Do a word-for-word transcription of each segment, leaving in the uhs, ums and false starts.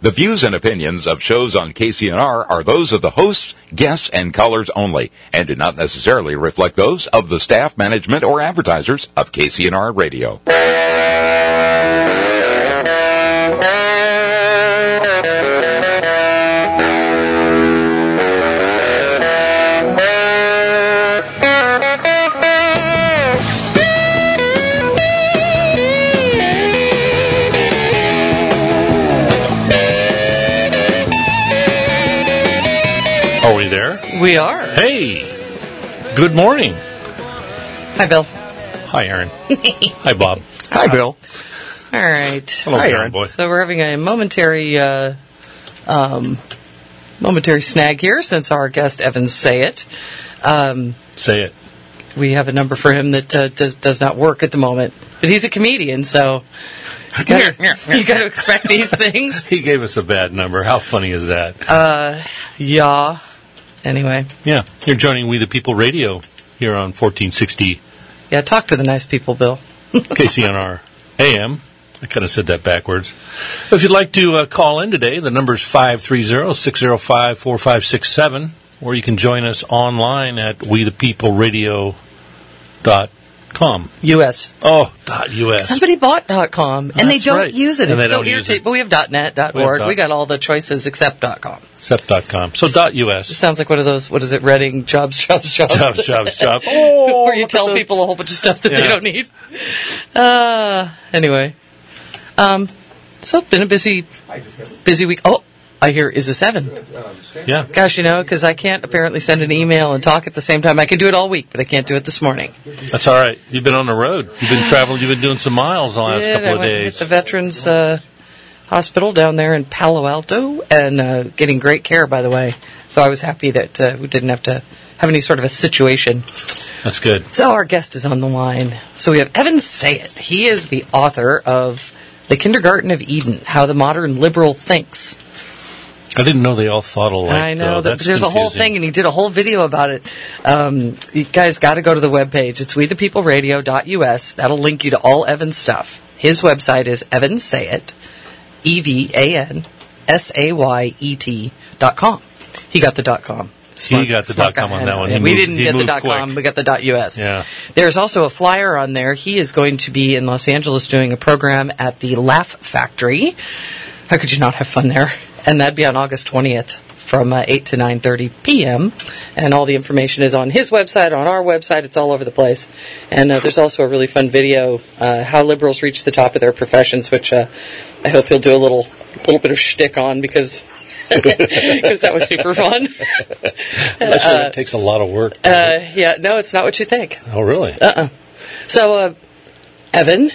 The views and opinions of shows on K C N R are those of the hosts, guests, and callers only, and do not necessarily reflect those of the staff, management, or advertisers of K C N R Radio. Are we there? We are. Hey, good morning. Hi, Bill. Hi, Aaron. Hi, Bob. Hi, Bill. All right. Hello, Hi, John Aaron. boy. So we're having a momentary, uh, um, momentary snag here since our guest Evan Sayet. Um, Say it. we have a number for him that uh, does does not work at the moment, but he's a comedian, so you got you got to expect these things. He gave us a bad number. How funny is that? Uh, yeah. Anyway, Yeah, you're joining We the People Radio here on fourteen sixty yeah. Talk to the nice people, Bill. K C N R A M. I kind of said that backwards. If you'd like to uh, call in today, the number's five three zero, six zero five, four five six seven, or you can join us online at we the people radio dot com. U S Oh, dot U-S. Somebody bought .com, and they That's don't right. use it. And It's they so don't use irritating. it. But we have .net, We have .org. dot- We got all the choices except .com. Sep dot com. So dot It U-S. sounds like one of those, what is it, Reading, jobs, jobs, jobs. Jobs, jobs, jobs. Oh, Where you look tell at the- people a whole bunch of stuff that they Yeah. don't need. Uh, anyway. Um, so, been a busy, busy week. Oh, I hear, is this Evan? Yeah. Gosh, you know, because I can't apparently send an email and talk at the same time. I can do it all week, but I can't do it this morning. That's all right. You've been on the road. You've been traveling. You've been doing some miles the last Did. couple I of went and hit days. the Veterans uh, Hospital down there in Palo Alto, and uh, getting great care, by the way. So I was happy that uh, we didn't have to have any sort of a situation. That's good. So our guest is on the line. So we have Evan Sayet. He is the author of The Kindergarten of Eden, How the Modern Liberal Thinks. I didn't know they all thought alike. I know. though. That, That's there's a whole confusing. thing, and he did a whole video about it. Um, you guys got to go to the webpage. It's we the people radio dot U S. That'll link you to all Evan's stuff. His website is Evan Sayet, E V A N S A Y E T dot com. He got the dot com. He got the smart dot com guy. on that one. Yeah, He we moved- didn't he get the moved dot com. quick. We got the dot U S. Yeah. There's also a flyer on there. He is going to be in Los Angeles doing a program at the Laugh Factory. How could you not have fun there? And that'd be on August twentieth from uh, eight to nine thirty p.m. And all the information is on his website, on our website. It's all over the place. And uh, there's also a really fun video, uh, How Liberals Reach the Top of Their Professions, which uh, I hope he'll do a little little bit of shtick on because because that was super fun. I'm sure it takes a lot of work. Uh, yeah, no, it's not what you think. oh, really? Uh-uh. So, uh, Evan,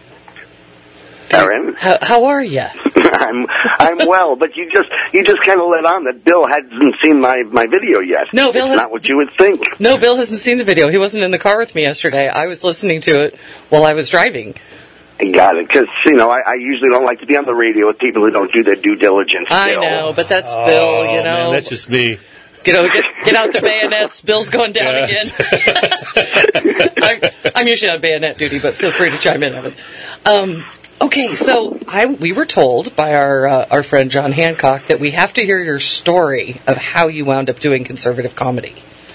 Aaron, how, how are you? I'm I'm well, but you just you just kind of let on that Bill hasn't seen my, my video yet. No, Bill it's has- not what you would think. No, Bill hasn't seen the video. He wasn't in the car with me yesterday. I was listening to it while I was driving. I got it, because you know I, I usually don't like to be on the radio with people who don't do their due diligence. I Bill. know, but that's Oh, Bill, you know. man, that's just me. You know, get, get out the bayonets. Bill's going down Yeah. again. I'm, I'm usually on bayonet duty, but feel free to chime in, Evan. Um, okay, so I we were told by our uh, our friend John Hancock that we have to hear your story of how you wound up doing conservative comedy.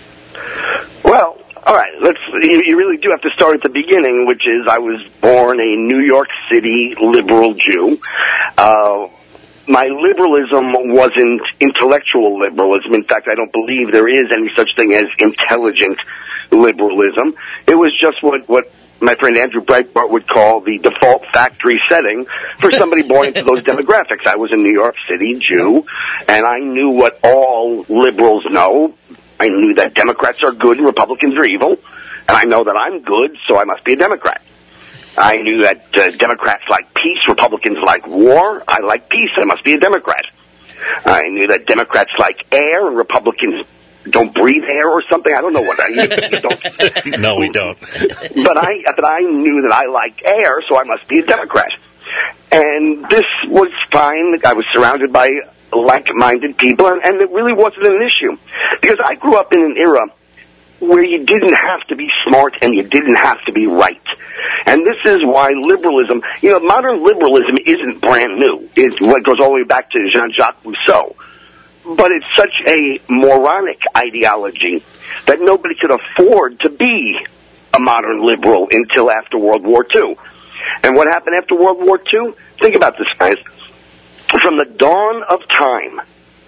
Well, all right. Let's. You, you really do have to start at the beginning, which is I was born a New York City liberal Jew. Uh, my liberalism wasn't intellectual liberalism. In fact, I don't believe there is any such thing as intelligent liberalism. It was just what what my friend Andrew Breitbart would call the default factory setting for somebody born into those demographics. I was a New York City Jew, and I knew what all liberals know. I knew that Democrats are good and Republicans are evil, and I know that I'm good, so I must be a Democrat. I knew that uh, Democrats like peace, Republicans like war. I like peace, I must be a Democrat. I knew that Democrats like air and Republicans don't breathe air or something. I don't know what I you don't. No, we don't. But I, but I knew that I liked air, so I must be a Democrat. And this was fine. I was surrounded by like-minded people, and, and it really wasn't an issue. Because I grew up in an era where you didn't have to be smart and you didn't have to be right. And this is why liberalism, you know, modern liberalism isn't brand new. It goes all the way back to Jean-Jacques Rousseau. But it's such a moronic ideology that nobody could afford to be a modern liberal until after World War Two. And what happened after World War Two? Think about this, guys. From the dawn of time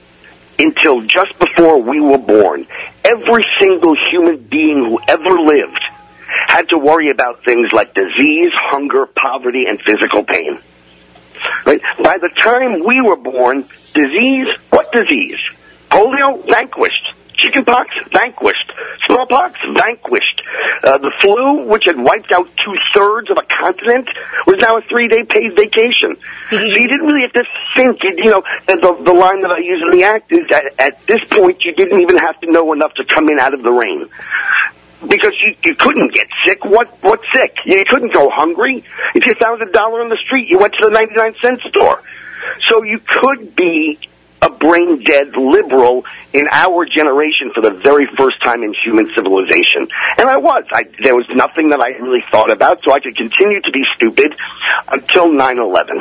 until just before we were born, every single human being who ever lived had to worry about things like disease, hunger, poverty, and physical pain. Right? By the time we were born, disease, what disease? Polio, vanquished. Chickenpox, vanquished. Smallpox, vanquished. Uh, the flu, which had wiped out two-thirds of a continent, was now a three-day paid vacation. So you didn't really have to think. You know, and the, the line that I use in the act is that at this point you didn't even have to know enough to come in out of the rain. Because you, you couldn't get sick. What what sick? You couldn't go hungry. If you found a dollar on the street, you went to the ninety-nine cent store. So you could be a brain-dead liberal in our generation for the very first time in human civilization. And I was. I, there was nothing that I really thought about, so I could continue to be stupid until nine eleven.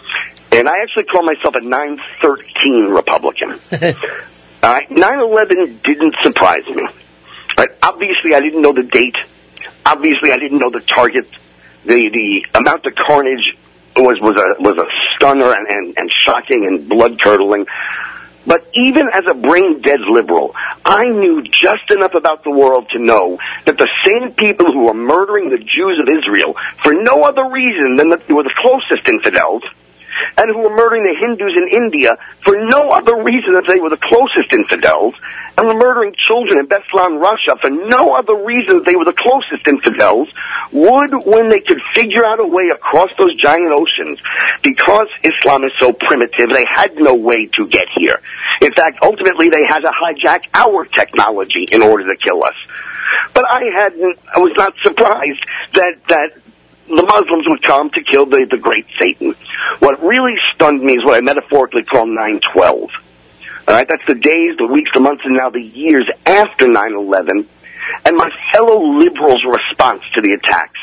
And I actually call myself a nine thirteen Republican. All right? nine eleven didn't surprise me. But obviously, I didn't know the date. Obviously, I didn't know the target. The the amount of carnage was was a was a stunner and, and, and shocking and blood curdling. But even as a brain dead liberal, I knew just enough about the world to know that the same people who were murdering the Jews of Israel for no other reason than that they were the closest infidels, and who were murdering the Hindus in India for no other reason than they were the closest infidels, and were murdering children in Beslan, Russia for no other reason than they were the closest infidels, would, when they could figure out a way across those giant oceans, because Islam is so primitive, they had no way to get here. In fact, ultimately, they had to hijack our technology in order to kill us. But I hadn't, I was not surprised that, that the Muslims would come to kill the, the great Satan. What really stunned me is what I metaphorically call nine twelve. All right, that's the days, the weeks, the months, and now the years after nine eleven, and my fellow liberals' response to the attacks.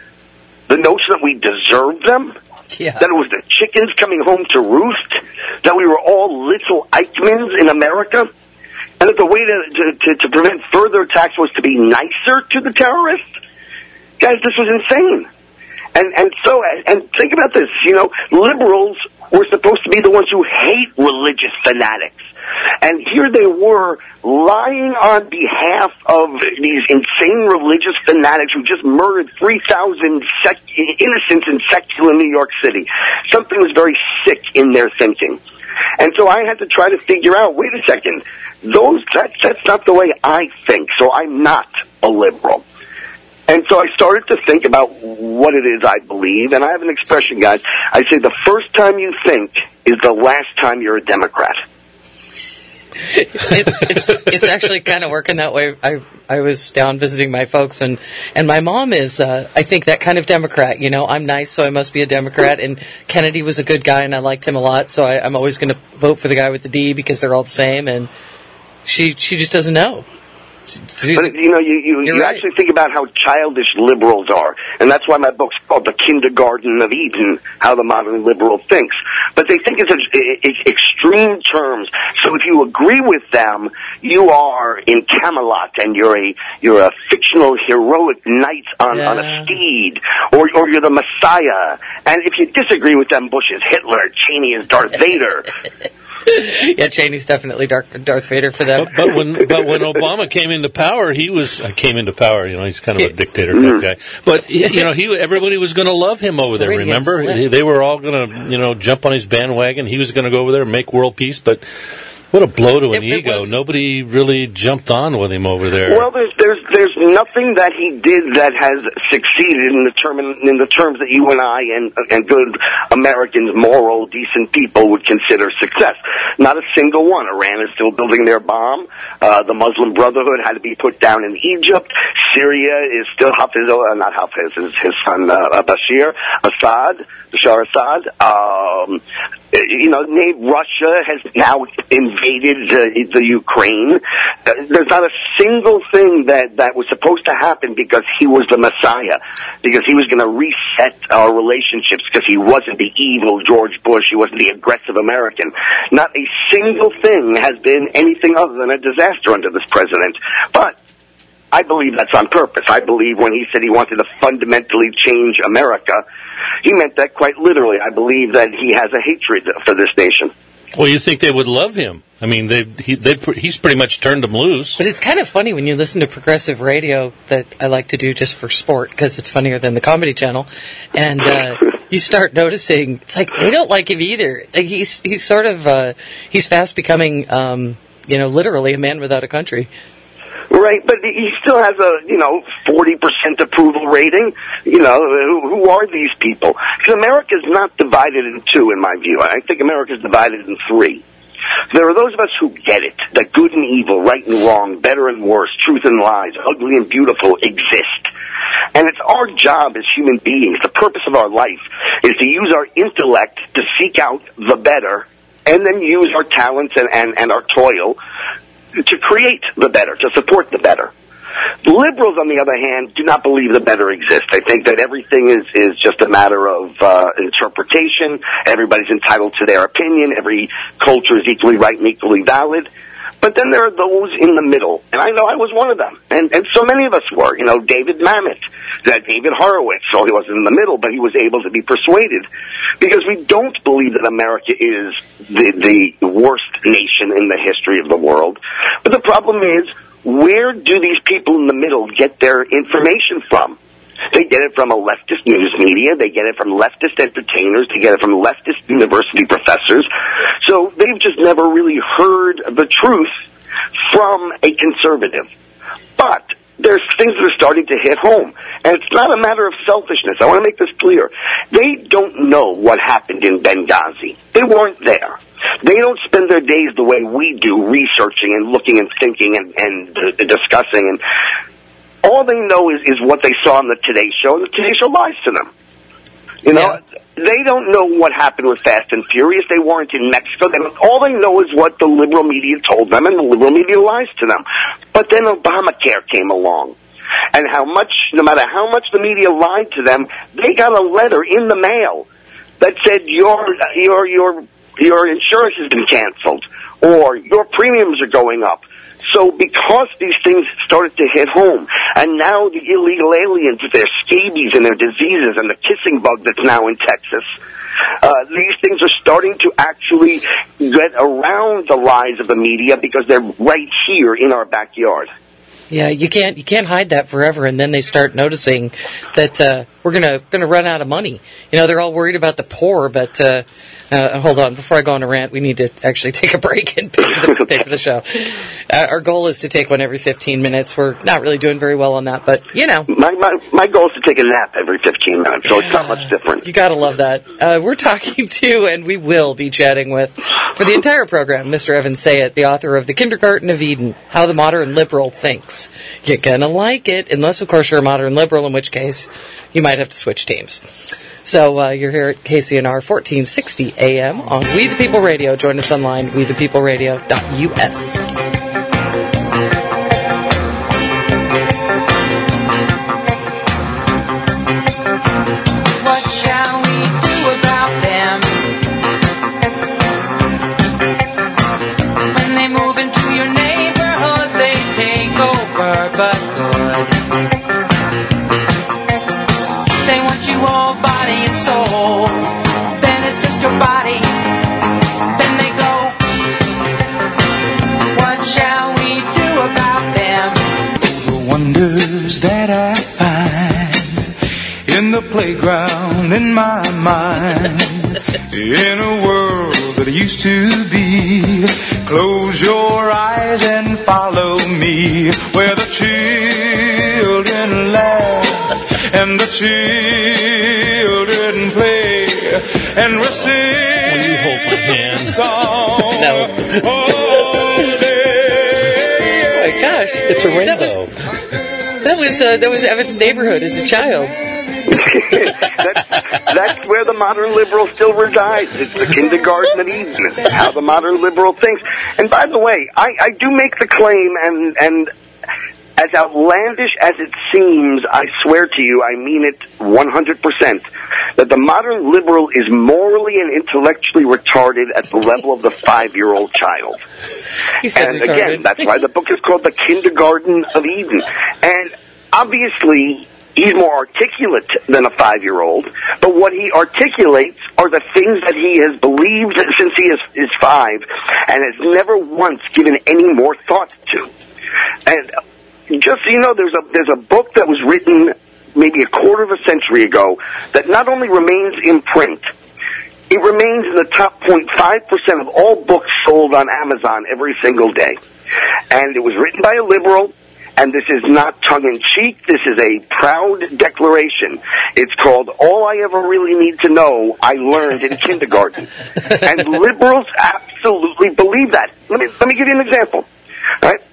The notion that we deserved them, yeah. That it was the chickens coming home to roost, that we were all little Eichmanns in America, and that the way to, to, to prevent further attacks was to be nicer to the terrorists. Guys, this was insane. And and so, and think about this, you know, liberals were supposed to be the ones who hate religious fanatics. And here they were lying on behalf of these insane religious fanatics who just murdered three thousand sec- innocents in secular New York City. Something was very sick in their thinking. And so I had to try to figure out, wait a second, those that, that's not the way I think, so I'm not a liberal. And so I started to think about what it is I believe, and I have an expression, guys. I say the first time you think is the last time you're a Democrat. it, it's it's actually kind of working that way. I I was down visiting my folks, and, and my mom is, uh, I think, that kind of Democrat. You know, I'm nice, so I must be a Democrat, and Kennedy was a good guy, and I liked him a lot, so I, I'm always going to vote for the guy with the D because they're all the same, and she she just doesn't know. But, you know, you, you, you right. actually think about how childish liberals are. And that's why my book's called The Kindergarten of Eden, How the Modern Liberal Thinks. But they think it's, a, it's extreme terms. So if you agree with them, you are in Camelot and you're a you're a fictional heroic knight on, yeah. on a steed. Or, or you're the Messiah. And if you disagree with them, Bush is Hitler, Cheney is Darth Vader. Yeah, Cheney's definitely Darth, Darth Vader for them. But, but when but when Obama came into power, he was uh, came into power. You know, he's kind of a dictator type guy. But you know, he everybody was going to love him over there. Remember, they were all going to you know jump on his bandwagon. He was going to go over there and make world peace. But what a blow to an it, ego! It was, Nobody really jumped on with him over there. Well, there's there's there's nothing that he did that has succeeded in the term in the terms that you and I and and good Americans, moral, decent people would consider success. Not a single one. Iran is still building their bomb. Uh, the Muslim Brotherhood had to be put down in Egypt. Syria is still Hafiz, uh, not Hafiz, his, his son uh, Bashir Assad, Bashar Assad. Um, you know, Russia has now invaded invaded uh, the Ukraine. Uh, there's not a single thing that, that was supposed to happen because he was the Messiah, because he was going to reset our relationships, because he wasn't the evil George Bush, he wasn't the aggressive American. Not a single thing has been anything other than a disaster under this president. But I believe that's on purpose. I believe when he said he wanted to fundamentally change America, he meant that quite literally. I believe that he has a hatred for this nation. Well, you think they would love him? I mean, they he they he's pretty much turned them loose. But it's kind of funny when you listen to progressive radio that I like to do just for sport because it's funnier than the Comedy Channel, and uh, you start noticing it's like they don't like him either. Like he's he's sort of uh, he's fast becoming um, you know literally a man without a country. Right, but he still has a, you know, forty percent approval rating. You know, who, who are these people? Because America's not divided in two, in my view. I think America's divided in three. There are those of us who get it, that good and evil, right and wrong, better and worse, truth and lies, ugly and beautiful exist. And it's our job as human beings, the purpose of our life, is to use our intellect to seek out the better, and then use our talents and, and, and our toil to create the better, to support the better. Liberals, on the other hand, do not believe the better exists. They think that everything is, is just a matter of uh, interpretation. Everybody's entitled to their opinion. Every culture is equally right and equally valid. But then there are those in the middle, and I know I was one of them, and, and so many of us were. You know, David Mamet, that David Horowitz, so he wasn't in the middle, but he was able to be persuaded, because we don't believe that America is the, the worst nation in the history of the world. But the problem is, where do these people in the middle get their information from? They get it from a leftist news media. They get it from leftist entertainers. They get it from leftist university professors. So they've just never really heard the truth from a conservative. But there's things that are starting to hit home. And it's not a matter of selfishness. I want to make this clear. They don't know what happened in Benghazi. They weren't there. They don't spend their days the way we do, researching and looking and thinking and, and uh, discussing. And all they know is, is what they saw on the Today Show, and the Today Show lies to them. You know, yeah. They don't know what happened with Fast and Furious. They weren't in Mexico. They don't, all they know is what the liberal media told them, and the liberal media lies to them. But then Obamacare came along. And how much, no matter how much the media lied to them, they got a letter in the mail that said your your your your insurance has been canceled, or your premiums are going up. So because these things started to hit home, and now the illegal aliens with their scabies and their diseases and the kissing bug that's now in Texas, uh, these things are starting to actually get around the lies of the media because they're right here in our backyard. Yeah, you can't you can't hide that forever, and then they start noticing that uh, we're gonna gonna run out of money. You know, they're all worried about the poor, but uh, uh, hold on, before I go on a rant, we need to actually take a break and pay for the, pay for the show. Uh, our goal is to take one every fifteen minutes. We're not really doing very well on that, but you know, my my my goal is to take a nap every fifteen minutes, so it's not much different. You gotta love that. Uh, we're talking to, and we will be chatting with, for the entire program, Mister Evan Sayet, the author of The Kindergarten of Eden: How the Modern Liberal Thinks. You're going to like it, unless, of course, you're a modern liberal, in which case you might have to switch teams. So uh, you're here at K C N R fourteen sixty A M on We the People Radio. Join us online, we the people radio dot U S. But good. They want you all body and soul. Then it's just your body. Then they go, what shall we do about them? The wonders that I find in the playground in my mind, in a world that used to be. Close your eyes and follow me, where the children laugh and the children play, and we'll sing. Will you hold my hand? Song No. all day. Oh my gosh, It's a rainbow. That was that was, uh, that was Evan's neighborhood as a child. that's, that's where the modern liberal still resides. It's the kindergarten of Eden. It's how the modern liberal thinks. And by the way, I, I do make the claim, and and as outlandish as it seems, I swear to you, I mean it one hundred percent, that the modern liberal is morally and intellectually retarded at the level of the five-year-old child. And again, that's why the book is called The Kindergarten of Eden. And obviously, he's more articulate than a five-year-old, but what he articulates are the things that he has believed since he is, is five and has never once given any more thought to. And just so you know, there's a there's a book that was written maybe a quarter of a century ago that not only remains in print, it remains in the top zero point five percent of all books sold on Amazon every single day. And it was written by a liberal, and this is not tongue-in-cheek. This is a proud declaration. It's called All I Ever Really Need to Know, I Learned in Kindergarten. And liberals absolutely believe that. Let me, let me give you an example. All right?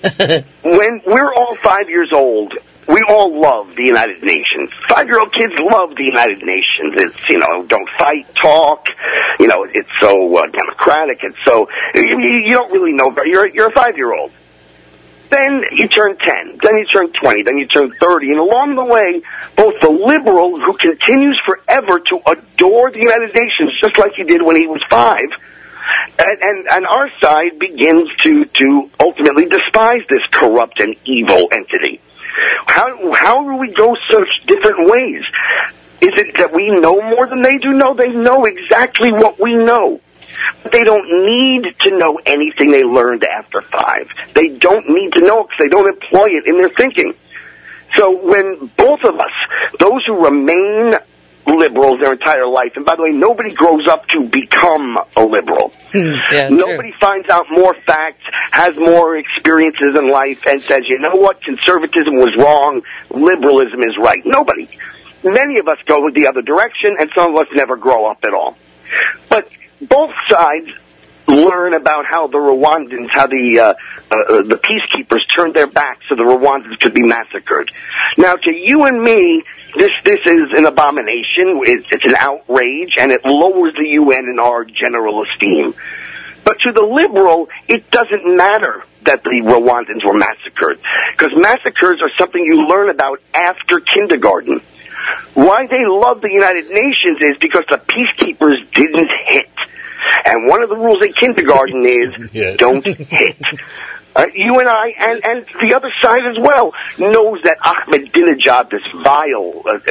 When we're all five years old, we all love the United Nations. Five-year-old kids love the United Nations. It's, you know, don't fight, talk. You know, it's so uh, democratic. It's so, you, you don't really know, but you're, you're a five-year-old. Then you turn ten, then you turn twenty, then you turn thirty, and along the way, both the liberal, who continues forever to adore the United Nations, just like he did when he was five, And, and, and our side begins to, to ultimately despise this corrupt and evil entity. How, how do we go such different ways? Is it that we know more than they do? No, they know exactly what we know. But they don't need to know anything they learned after five. They don't need to know because they don't employ it in their thinking. So when both of us, those who remain liberals their entire life, and by the way, nobody grows up to become a liberal. Yeah, nobody true. finds out more facts, has more experiences in life, and says, you know what, conservatism was wrong, liberalism is right. Nobody. Many of us go the other direction, and some of us never grow up at all. But both sides learn about how the Rwandans, how the uh, uh, the peacekeepers turned their backs so the Rwandans could be massacred. Now, to you and me, this this is an abomination. It's, it's an outrage, and it lowers the U N in our general esteem. But to the liberal, it doesn't matter that the Rwandans were massacred, because massacres are something you learn about after kindergarten. Why they love the United Nations is because the peacekeepers didn't hit. And one of the rules in kindergarten is yeah. don't hit. Uh, you and I, and, and the other side as well, knows that Ahmadinejad, this vile, uh,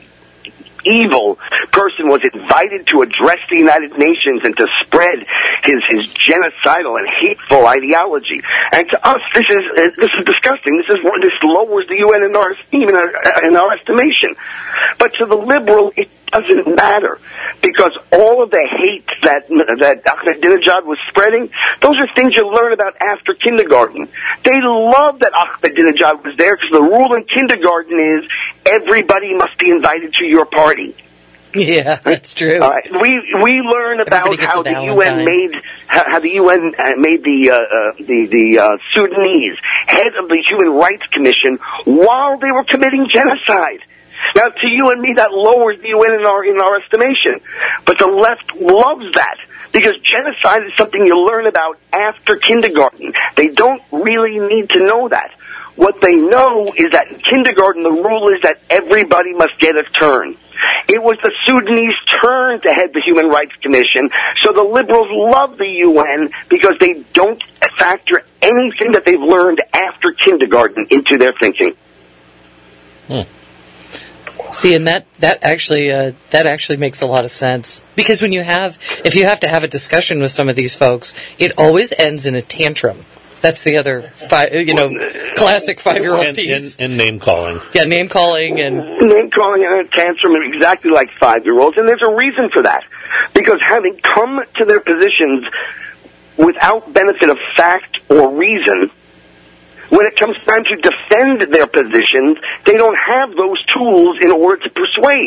evil person, was invited to address the United Nations and to spread his, his genocidal and hateful ideology. And to us, this is uh, this is disgusting. This is this lowers the U N in our esteem, in our, in our estimation. But to the liberal, it doesn't matter, because all of the hate that that Ahmadinejad was spreading, those are things you learn about after kindergarten. They love that Ahmadinejad was there because the rule in kindergarten is everybody must be invited to your party. Yeah, that's true. Uh, we we learn about how the U N made how, how the U N made the uh, uh, the the uh, Sudanese head of the Human Rights Commission while they were committing genocide. Now, to you and me, that lowers the U N in our in our estimation, but the left loves that because genocide is something you learn about after kindergarten. They don't really need to know that. What they know is that in kindergarten, the rule is that everybody must get a turn. It was the Sudanese turn to head the Human Rights Commission, so the liberals love the U N because they don't factor anything that they've learned after kindergarten into their thinking. Hmm. See, and that that actually uh, that actually makes a lot of sense, because when you have if you have to have a discussion with some of these folks, it always ends in a tantrum. That's the other, five, you know, classic five-year-old and, piece. And, and name-calling. Yeah, name-calling and... Name-calling and a tantrum, exactly like five-year-olds, and there's a reason for that. Because having come to their positions without benefit of fact or reason, when it comes time to defend their positions, they don't have those tools in order to persuade.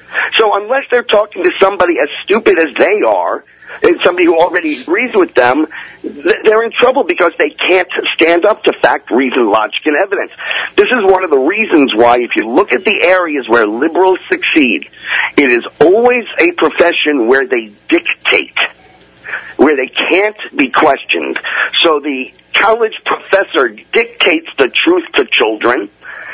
So unless they're talking to somebody as stupid as they are, and somebody who already agrees with them, they're in trouble because they can't stand up to fact, reason, logic, and evidence. This is one of the reasons why, if you look at the areas where liberals succeed, it is always a profession where they dictate, where they can't be questioned. So the college professor dictates the truth to children,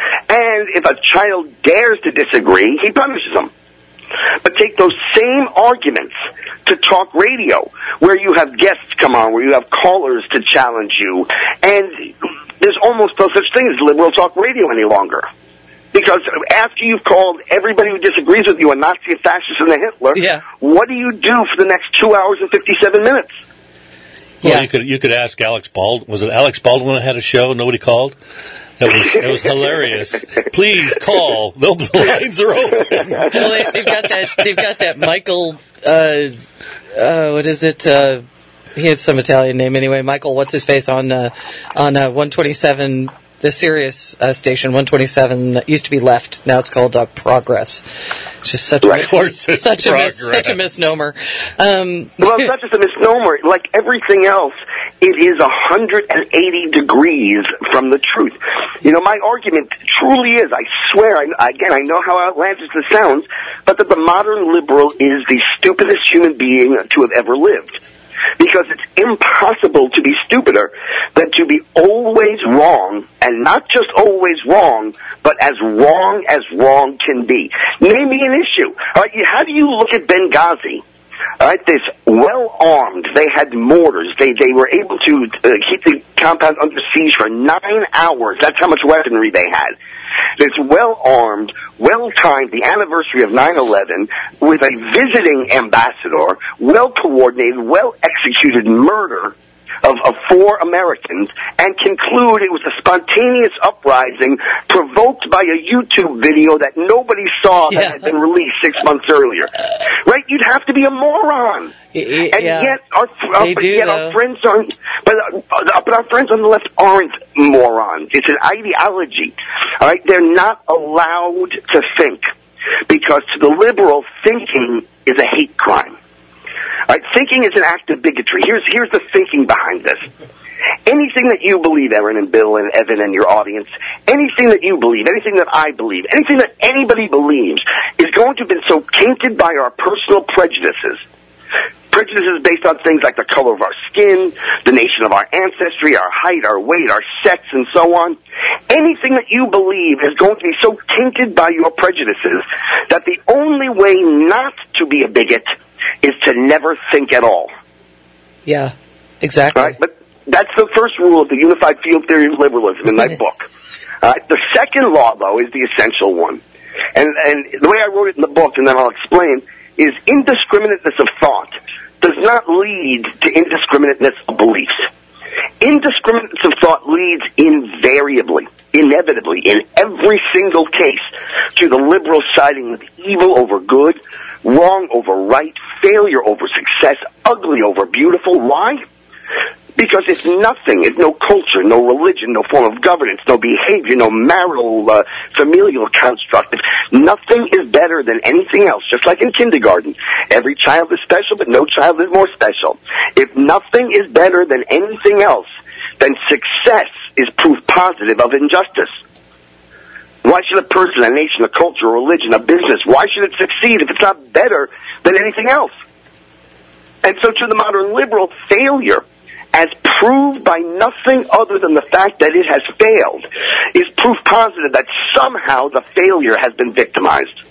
and if a child dares to disagree, he punishes them. But take those same arguments to talk radio, where you have guests come on, where you have callers to challenge you, and there's almost no such thing as liberal talk radio any longer. Because after you've called everybody who disagrees with you a Nazi, a fascist, and a Hitler, yeah. what do you do for the next two hours and fifty-seven minutes? Well, Yeah. you could you could ask Alex Baldwin. Was it Alex Baldwin that had a show? Nobody called. That was that was hilarious. Please call. The lines are open. Well, they, they've got that. They've got that Michael. Uh, uh, what is it? Uh, he has some Italian name anyway. Michael, what's his face on uh, on uh, one twenty-seven. The Sirius uh, station, one twenty-seven, that used to be Left. Now it's called uh, Progress. It's just such Right. a, Of course it's such, a mis- Progress. such a misnomer. Um, Well, it's not just a misnomer. Like everything else, it is one hundred eighty degrees from the truth. You know, my argument truly is, I swear, I, again, I know how outlandish this sounds, but that the modern liberal is the stupidest human being to have ever lived. Because it's impossible to be stupider than to be always wrong, and not just always wrong, but as wrong as wrong can be. Name me an issue. All right, how do you look at Benghazi? All right, this well-armed, they had mortars, they they were able to uh, keep the compound under siege for nine hours. That's how much weaponry they had. It's well-armed, well-timed, the anniversary of nine eleven, with a visiting ambassador, well-coordinated, well-executed murder of, of four Americans, and conclude it was a spontaneous uprising provoked by a YouTube video that nobody saw that Yeah. had been released six months earlier. Right? You'd have to be a moron. y- And yeah. yet, our, our, They do, yet though. our friends aren't. But, uh, but our friends on the left aren't morons. It's an ideology. All right, they're not allowed to think because to the liberal, thinking is a hate crime. All right, thinking is an act of bigotry. Here's here's the thinking behind this. Anything that you believe, Aaron and Bill and Evan and your audience, anything that you believe, anything that I believe, anything that anybody believes is going to have been so tainted by our personal prejudices. Prejudices based on things like the color of our skin, the nation of our ancestry, our height, our weight, our sex, and so on. Anything that you believe is going to be so tainted by your prejudices that the only way not to be a bigot is to never think at all. Yeah, exactly. All right? But that's the first rule of the unified field theory of liberalism in my book. All right? The second law, though, is the essential one. And, and the way I wrote it in the book, and then I'll explain, is indiscriminateness of thought does not lead to indiscriminateness of beliefs. Indiscriminateness of thought leads invariably, inevitably, in every single case, to the liberal siding with evil over good, wrong over right, failure over success, ugly over beautiful. Why? Because if nothing, if no culture, no religion, no form of governance, no behavior, no marital, uh, familial construct, if nothing is better than anything else, just like in kindergarten. Every child is special, but no child is more special. If nothing is better than anything else, then success is proof positive of injustice. Why should a person, a nation, a culture, a religion, a business, why should it succeed if it's not better than anything else? And so to the modern liberal, failure, as proved by nothing other than the fact that it has failed, is proof positive that somehow the failure has been victimized.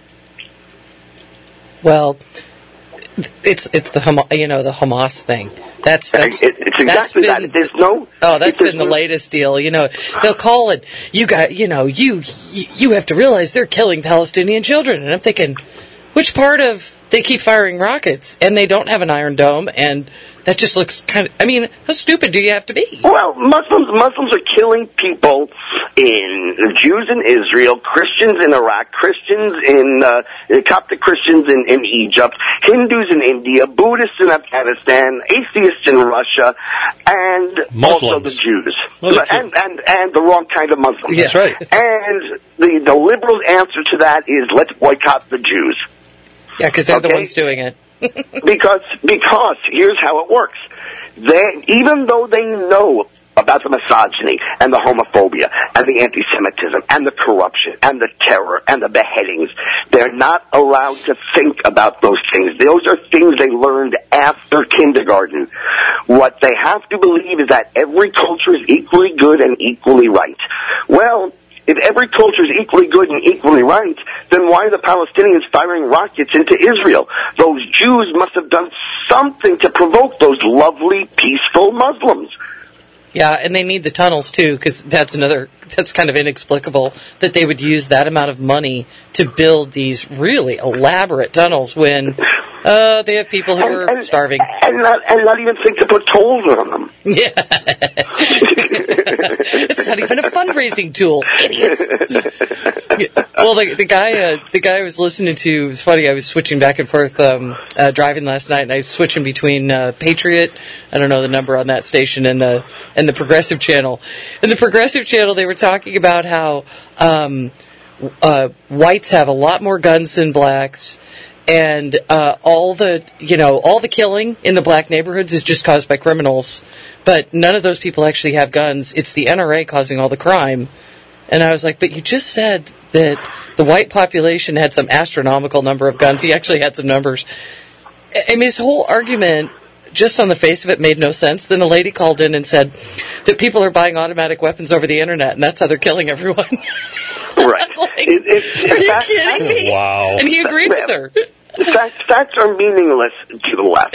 Well, it's it's the Hama- you know the Hamas thing. That's that's It- it's that's exactly been- that. There's no. Oh, that's there's been the no- latest deal. You know, they'll call it. You got, you know, you you have to realize they're killing Palestinian children, and I'm thinking, which part of they keep firing rockets and they don't have an Iron Dome, and that just looks kind of. I mean, how stupid do you have to be? Well, Muslims Muslims are killing people in Jews in Israel, Christians in Iraq, Christians in uh, Coptic Christians in, in Egypt, Hindus in India, Buddhists in Afghanistan, atheists in Russia, and Muslims. also the Jews, Well, they're and, and and the wrong kind of Muslims. Yeah. That's right. And the the liberals' answer to that is let's boycott the Jews. Yeah, because they're okay? the ones doing it. because because here's how it works. They, even though they know about the misogyny and the homophobia and the anti-Semitism and the corruption and the terror and the beheadings, they're not allowed to think about those things. Those are things they learned after kindergarten. What they have to believe is that every culture is equally good and equally right. Well, if every culture is equally good and equally right, then why are the Palestinians firing rockets into Israel? Those Jews must have done something to provoke those lovely, peaceful Muslims. Yeah, and they need the tunnels, too, because that's another, that's kind of inexplicable that they would use that amount of money to build these really elaborate tunnels when uh, they have people who and, are and, starving. And not, and not even think to put tolls on them. Yeah. It's not even a fundraising tool. Idiots. Well, the, the guy uh, the guy I was listening to, it was funny, I was switching back and forth um, uh, driving last night, and I was switching between uh, Patriot, I don't know the number on that station, and the, and the Progressive Channel. In the Progressive Channel, they were talking about how um, uh, whites have a lot more guns than blacks, and uh, all the, you know, all the killing in the black neighborhoods is just caused by criminals, but none of those people actually have guns. It's the N R A causing all the crime. And I was like, but you just said that the white population had some astronomical number of guns. He actually had some numbers. I mean, his whole argument, just on the face of it, made no sense. Then a lady called in and said that people are buying automatic weapons over the internet, and that's how they're killing everyone. Right. Like, it, it, are you that, kidding me? Wow. And he agreed with her. Facts, facts are meaningless to the left.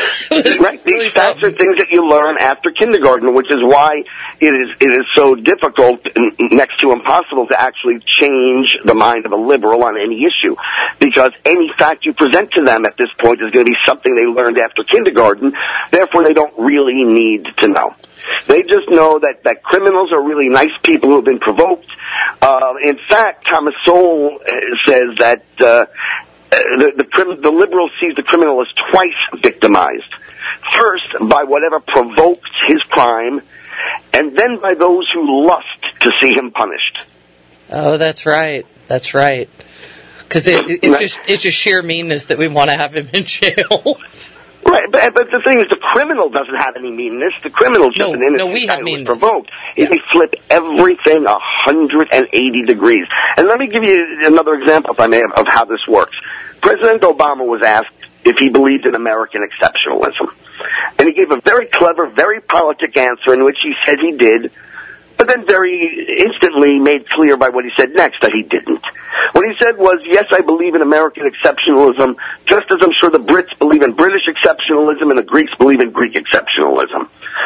Right? Really These facts something. are things that you learn after kindergarten, which is why it is it is so difficult, and next to impossible, to actually change the mind of a liberal on any issue. Because any fact you present to them at this point is going to be something they learned after kindergarten, therefore they don't really need to know. They just know that, that criminals are really nice people who have been provoked. Uh, in fact, Thomas Sowell uh, says that uh, the, the, crim- the liberal sees the criminal as twice victimized. First, by whatever provoked his crime, and then by those who lust to see him punished. Oh, that's right. That's right. Because it, it's just it's just sheer meanness that we want to have him in jail. Right, but, but the thing is, the criminal doesn't have any meanness. The criminal's just No, an innocent no, we guy have who was meanness. provoked. They flip everything one hundred eighty degrees. And let me give you another example, if I may, of, of how this works. President Obama was asked if he believed in American exceptionalism. And he gave a very clever, very politic answer in which he said he did, but then very instantly made clear by what he said next that he didn't. What he said was, yes, I believe in American exceptionalism, just as I'm sure the Brits believe in British exceptionalism and the Greeks believe in Greek exceptionalism.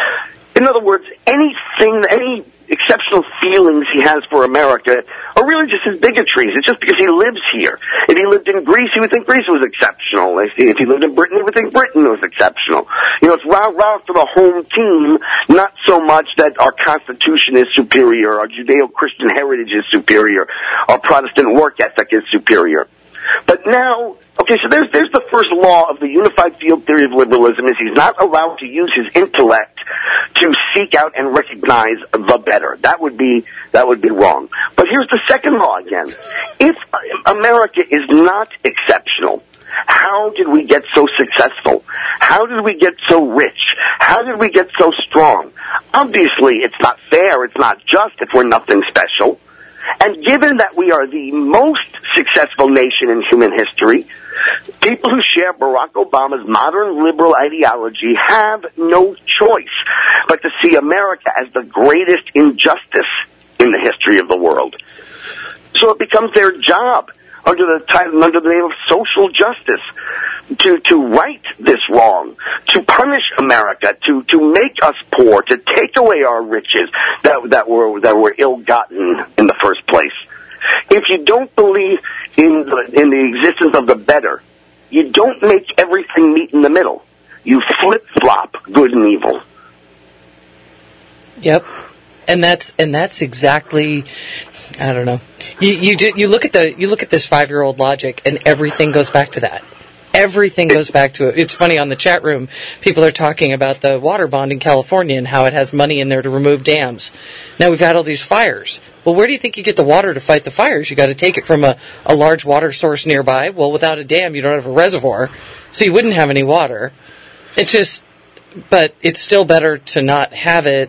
In other words, anything, any exceptional feelings he has for America are really just his bigotries. It's just because he lives here. If he lived in Greece, he would think Greece was exceptional. If he lived in Britain, he would think Britain was exceptional. You know, it's rah-rah for the home team, not so much that our Constitution is superior, our Judeo-Christian heritage is superior, our Protestant work ethic is superior. But now, okay, so there's there's the first law of the unified field theory of liberalism, is he's not allowed to use his intellect to seek out and recognize the better. That would be that would be wrong. But here's the second law again. If America is not exceptional, how did we get so successful? How did we get so rich? How did we get so strong? Obviously, it's not fair, it's not just if we're nothing special. And given that we are the most successful nation in human history, people who share Barack Obama's modern liberal ideology have no choice but to see America as the greatest injustice in the history of the world. So it becomes their job, under the title, under the name of social justice, to, to right this wrong, to punish America, to, to make us poor, to take away our riches that, that were, that were ill-gotten in the first place. If you don't believe in the, in the existence of the better, you don't make everything meet in the middle. You flip-flop good and evil. Yep. And that's and that's exactly, I don't know. You you do, you look at the you look at this five-year-old logic, and everything goes back to that. Everything goes back to it. It's funny, on the chat room, people are talking about the water bond in California and how it has money in there to remove dams. Now we've had all these fires. Well, where do you think you get the water to fight the fires? You got to take it from a, a large water source nearby. Well, without a dam, you don't have a reservoir, so you wouldn't have any water. It's just, but it's still better to not have it,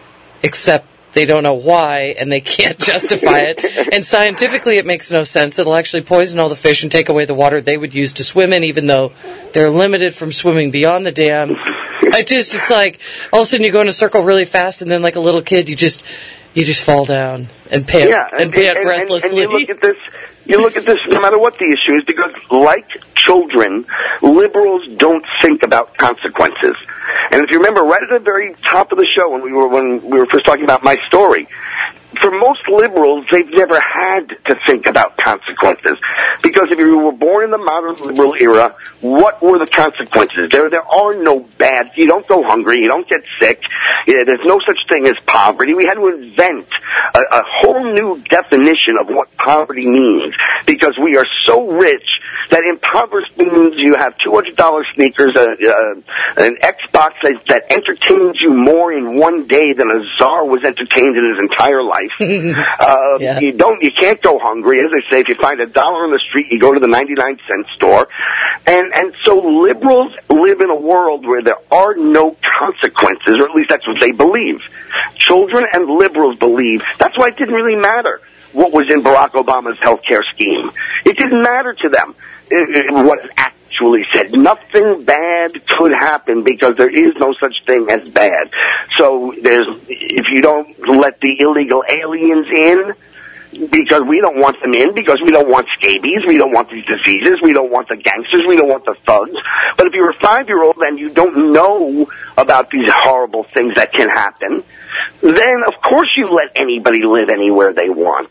except they don't know why, and they can't justify it. And scientifically, it makes no sense. It'll actually poison all the fish and take away the water they would use to swim in, even though they're limited from swimming beyond the dam. I just, it's like, all of a sudden you go in a circle really fast, and then like a little kid, you just, you just fall down and pant, yeah, and, and pant and, breathlessly. And, and you look at this, you look at this no matter what the issue is, because like children, liberals don't think about consequences. And if you remember, right at the very top of the show when we were when we were first talking about my story, for most liberals, they've never had to think about consequences. Because if you were born in the modern liberal era, what were the consequences? There there are no bad. You don't go hungry. You don't get sick. Yeah, there's no such thing as poverty. We had to invent a, a whole new definition of what poverty means, because we are so rich that impoverished means you have two hundred dollars sneakers, a, a, an Xbox that, that entertains you more in one day than a czar was entertained in his entire life. uh, yeah. You don't, you can't go hungry. As I say, if you find a dollar on the street, you go to the ninety-nine cent store. And, and so liberals live in a world where there are no consequences, or at least that's what they believe. Children and liberals believe. That's why it didn't really matter what was in Barack Obama's health care scheme. It didn't matter to them it, it, what it actually said. Nothing bad could happen because there is no such thing as bad. So there's, if you don't let the illegal aliens in, because we don't want them in, because we don't want scabies, we don't want these diseases, we don't want the gangsters, we don't want the thugs. But if you're a five-year-old and you don't know about these horrible things that can happen, then of course you let anybody live anywhere they want.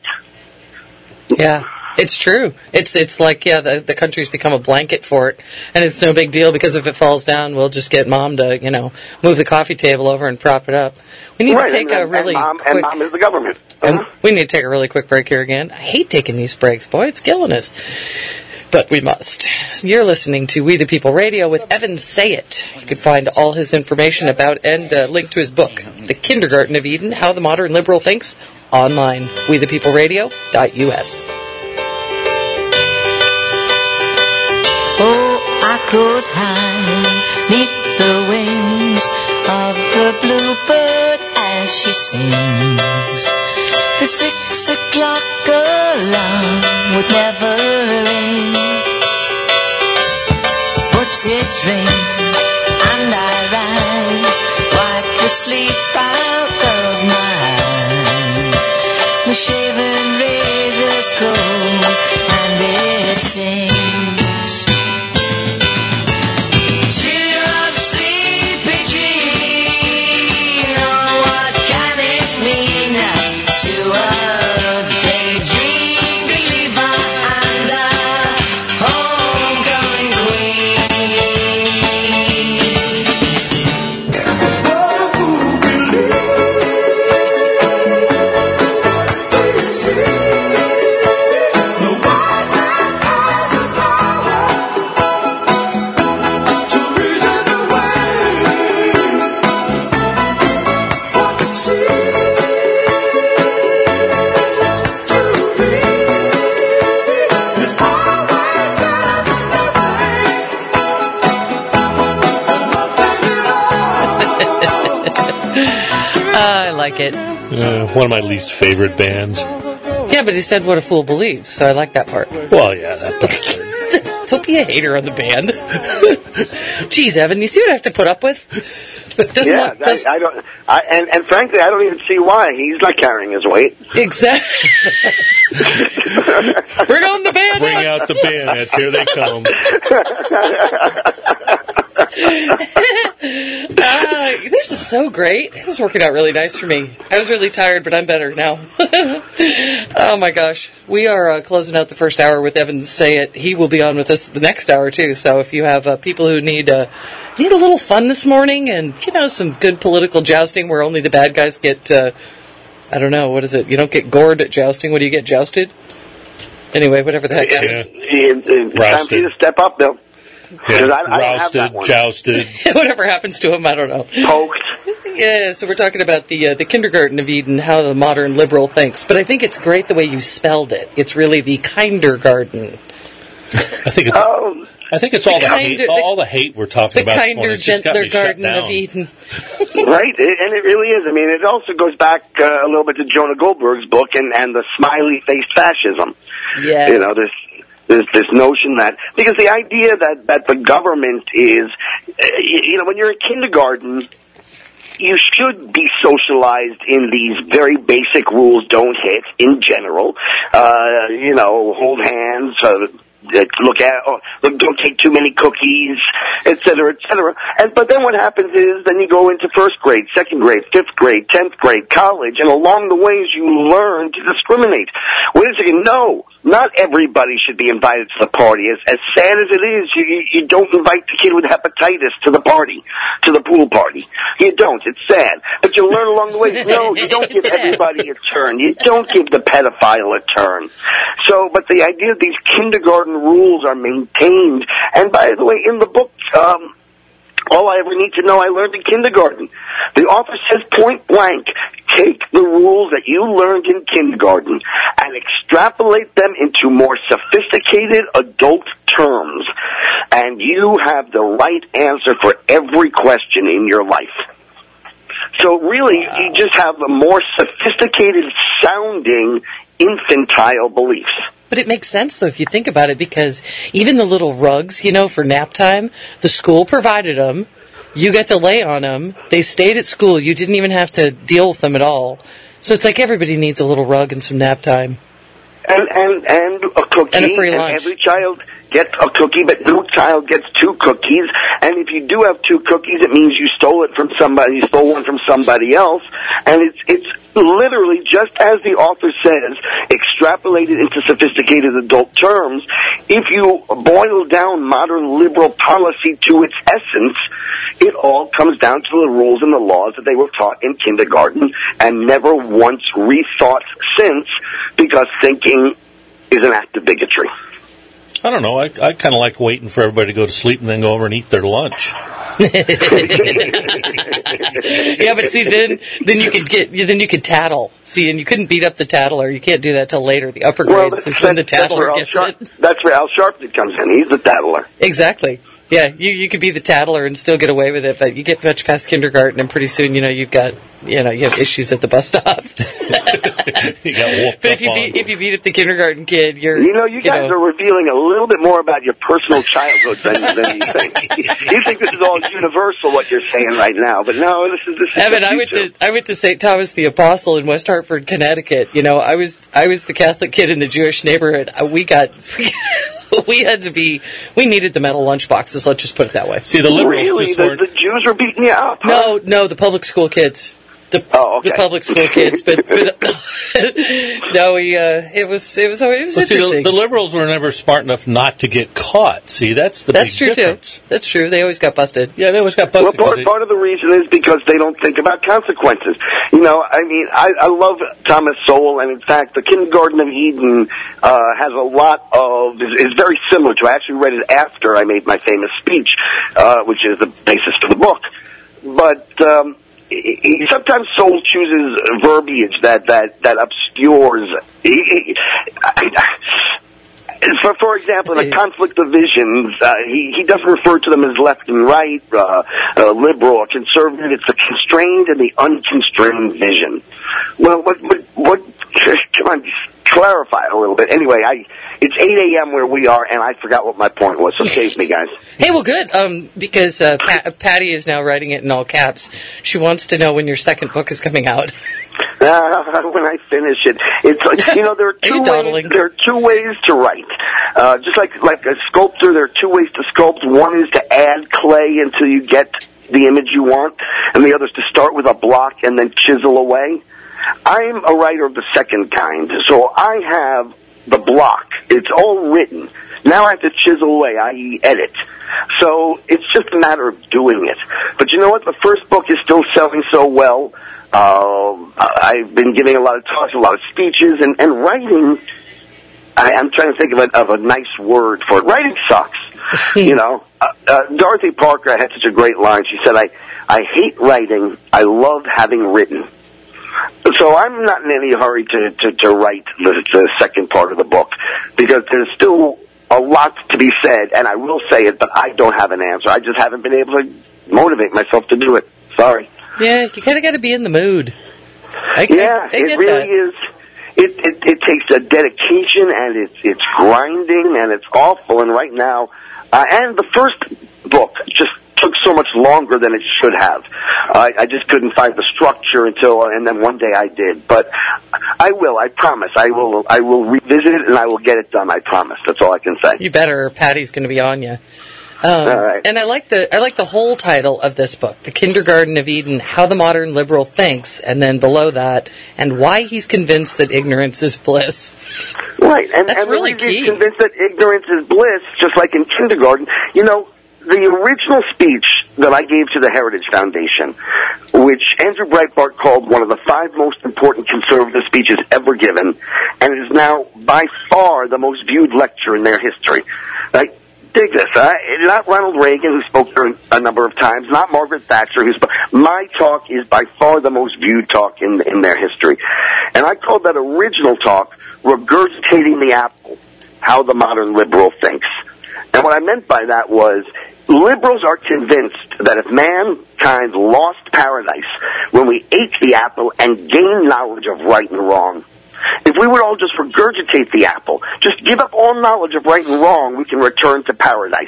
Yeah. It's true. It's it's like, yeah, the, the country's become a blanket for it, and it's no big deal because if it falls down, we'll just get Mom to, you know, move the coffee table over and prop it up. We need right, to take and, a really and mom, quick... And Mom is the government. And we need to take a really quick break here again. I hate taking these breaks, boy. It's killing us. But we must. You're listening to We the People Radio with Evan Sayet. You can find all his information about and uh, link to his book, The Kindergarten of Eden, How the Modern Liberal Thinks, online, we the people radio dot U S. Oh, I could hide neath the wings of the bluebird as she sings. The six o'clock alarm would never ring, but it rings and I rise, wipe the sleep out of my eyes. My shaven razor's cold and it stings. It. Uh, one of my least favorite bands. Yeah, but he said what a fool believes, so I like that part. Well, yeah, that part's good. Don't be a hater on the band. Jeez, Evan, you see what I have to put up with? Doesn't yeah, want, does... I, I don't. I, and, and frankly, I don't even see why. He's not carrying his weight. Exactly. Bring on the band. Bring out the bandits. Here they come. uh, this is so great. This is working out really nice for me. I was really tired, but I'm better now. Oh my gosh. We are uh, closing out the first hour with Evan Sayet. He will be on with us the next hour too. So if you have uh, people who need uh, need a little fun this morning and, you know, some good political jousting where only the bad guys get, uh, I don't know, what is it? You don't get gored at jousting. What do you get, jousted? Anyway, whatever the heck happens. Yeah. It's time for you to step up, Bill. Yeah, I, I don't have that rousted, one. jousted. Whatever happens to him, I don't know. Poked. Yeah, so we're talking about the uh, the kindergarten of Eden, how the modern liberal thinks. But I think it's great the way you spelled it. It's really the kindergarten. I think it's. Um, I think it's all the, the hate. kinder, All the hate we're talking the about. kinder, It's just got gentler me shut garden down. of Eden. Right, it, and it really is. I mean, it also goes back uh, a little bit to Jonah Goldberg's book and, and the smiley-faced fascism. Yes. You know, this this this notion that, because the idea that, that the government is, uh, you, you know, when you're in kindergarten, you should be socialized in these very basic rules, don't hit, in general. Uh, you know, hold hands, uh, look at, oh, look, don't take too many cookies, et cetera, et cetera. And, but then what happens is, then you go into first grade, second grade, fifth grade, tenth grade, college, and along the ways you learn to discriminate. Wait a second, no, not everybody should be invited to the party. As, as sad as it is, you, you, you don't invite the kid with hepatitis to the party, to the pool party. You don't, it's sad. But you learn along the way, no, you don't give everybody a turn. You don't give the pedophile a turn. So, but the idea that these kindergarten rules are maintained, and by the way, in the book, um, all I ever need to know I learned in kindergarten. The author says point blank, take the rules that you learned in kindergarten and extrapolate them into more sophisticated adult terms, and you have the right answer for every question in your life. So really, wow. You just have a more sophisticated sounding infantile beliefs. But it makes sense, though, if you think about it, because even the little rugs, you know, for nap time, the school provided them. You got to lay on them. They stayed at school. You didn't even have to deal with them at all. So it's like everybody needs a little rug and some nap time. And and, and a cookie. And a free and lunch. Every child gets a cookie, but no child gets two cookies. And if you do have two cookies, it means you stole it from somebody. You stole one from somebody else. And it's it's literally, just as the author says, extrapolated into sophisticated adult terms. If you boil down modern liberal policy to its essence, it all comes down to the rules and the laws that they were taught in kindergarten and never once rethought since, because thinking is an act of bigotry. I don't know. I, I kind of like waiting for everybody to go to sleep and then go over and eat their lunch. Yeah, but see, then then you could get then you could tattle. See, and you couldn't beat up the tattler. You can't do that till later. The upper well, grades is when the tattler gets Sharp, it. That's where Al Sharpton comes in. He's the tattler. Exactly. Yeah, you you could be the tattler and still get away with it, but you get much past kindergarten, and pretty soon, you know, you've got, you know, you have issues at the bus stop. You got whooped But if you up beat on. if you beat up the kindergarten kid, you're You know, you, you guys know, are revealing a little bit more about your personal childhood than, than you think. You think this is all universal, what you're saying right now, but no, this is this is Evan, what I you went do. to I went to Saint Thomas the Apostle in West Hartford, Connecticut. You know, I was I was the Catholic kid in the Jewish neighborhood. Uh, We got we had to be we needed the metal lunch boxes. Let's just put it that way. See, the liberals Really? just The, weren't. the Jews were beating you up? Huh? No, no, the public school kids. The, Oh, okay. the public school kids, but, but no, we, uh, it was it was it was Well, see, interesting. the, the liberals were never smart enough not to get caught. See, that's the That's big true difference. too. That's true. They always got busted. Yeah, they always got Well, busted. 'cause part, they- part of the reason is because they don't think about consequences. You know, I mean, I, I love Thomas Sowell, and in fact, the Kindergarten of Eden uh, has a lot of, is, is very similar to, I actually read it after I made my famous speech, uh, which is the basis for the book. But, um, he, he, sometimes Sowell chooses verbiage that, that, that obscures, he, he, I, For, for example, in a conflict of visions, uh, he, he doesn't refer to them as left and right, uh, uh, liberal or conservative. It's the constrained and the unconstrained vision. Well, what, what, what, come on, clarify it a little bit. Anyway, I, it's eight a.m. where we are, and I forgot what my point was, so save me, guys. Hey, well, good, um, because uh, Pat, Patty is now writing it in all caps. She wants to know when your second book is coming out. Uh, when I finish it, it's like, you know, there are two you dawdling? ways, there are two ways to write. Uh, just like, like a sculptor, there are two ways to sculpt. One is to add clay until you get the image you want, and the other is to start with a block and then chisel away. I'm a writer of the second kind, so I have the block. It's all written. Now I have to chisel away, that is edit. So it's just a matter of doing it. But you know what? The first book is still selling so well. Uh, I've been giving a lot of talks, a lot of speeches, and, and writing, I, I'm trying to think of a, of a nice word for it. Writing sucks. You know, uh, uh, Dorothy Parker had such a great line. She said, I, I hate writing. I love having written. So I'm not in any hurry to, to, to write the, the second part of the book, because there's still a lot to be said, and I will say it, but I don't have an answer. I just haven't been able to motivate myself to do it. Sorry. Yeah, you kind of got to be in the mood. I, yeah, I, I it really that. is. It, it it takes a dedication, and it's it's grinding, and it's awful. And right now, uh, and the first book just took so much longer than it should have. I, I just couldn't find the structure until, and then one day I did. But I will. I promise. I will. I will revisit it, and I will get it done. I promise. That's all I can say. You better, or Patty's going to be on you. Um, all right. And I like the I like the whole title of this book, The Kindergarten of Eden, How the Modern Liberal Thinks, and then below that, and why he's convinced that ignorance is bliss. Right, and, That's and really the reason key. he's convinced that ignorance is bliss, just like in kindergarten. You know, the original speech that I gave to the Heritage Foundation, which Andrew Breitbart called one of the five most important conservative speeches ever given, and it is now by far the most viewed lecture in their history. Like, dig this. Uh, not Ronald Reagan, who spoke there a number of times, not Margaret Thatcher, who spoke. My talk is by far the most viewed talk in, in their history. And I called that original talk Regurgitating the Apple, How the Modern Liberal Thinks. And what I meant by that was, liberals are convinced that if mankind lost paradise when we ate the apple and gained knowledge of right and wrong, if we would all just regurgitate the apple, just give up all knowledge of right and wrong, we can return to paradise.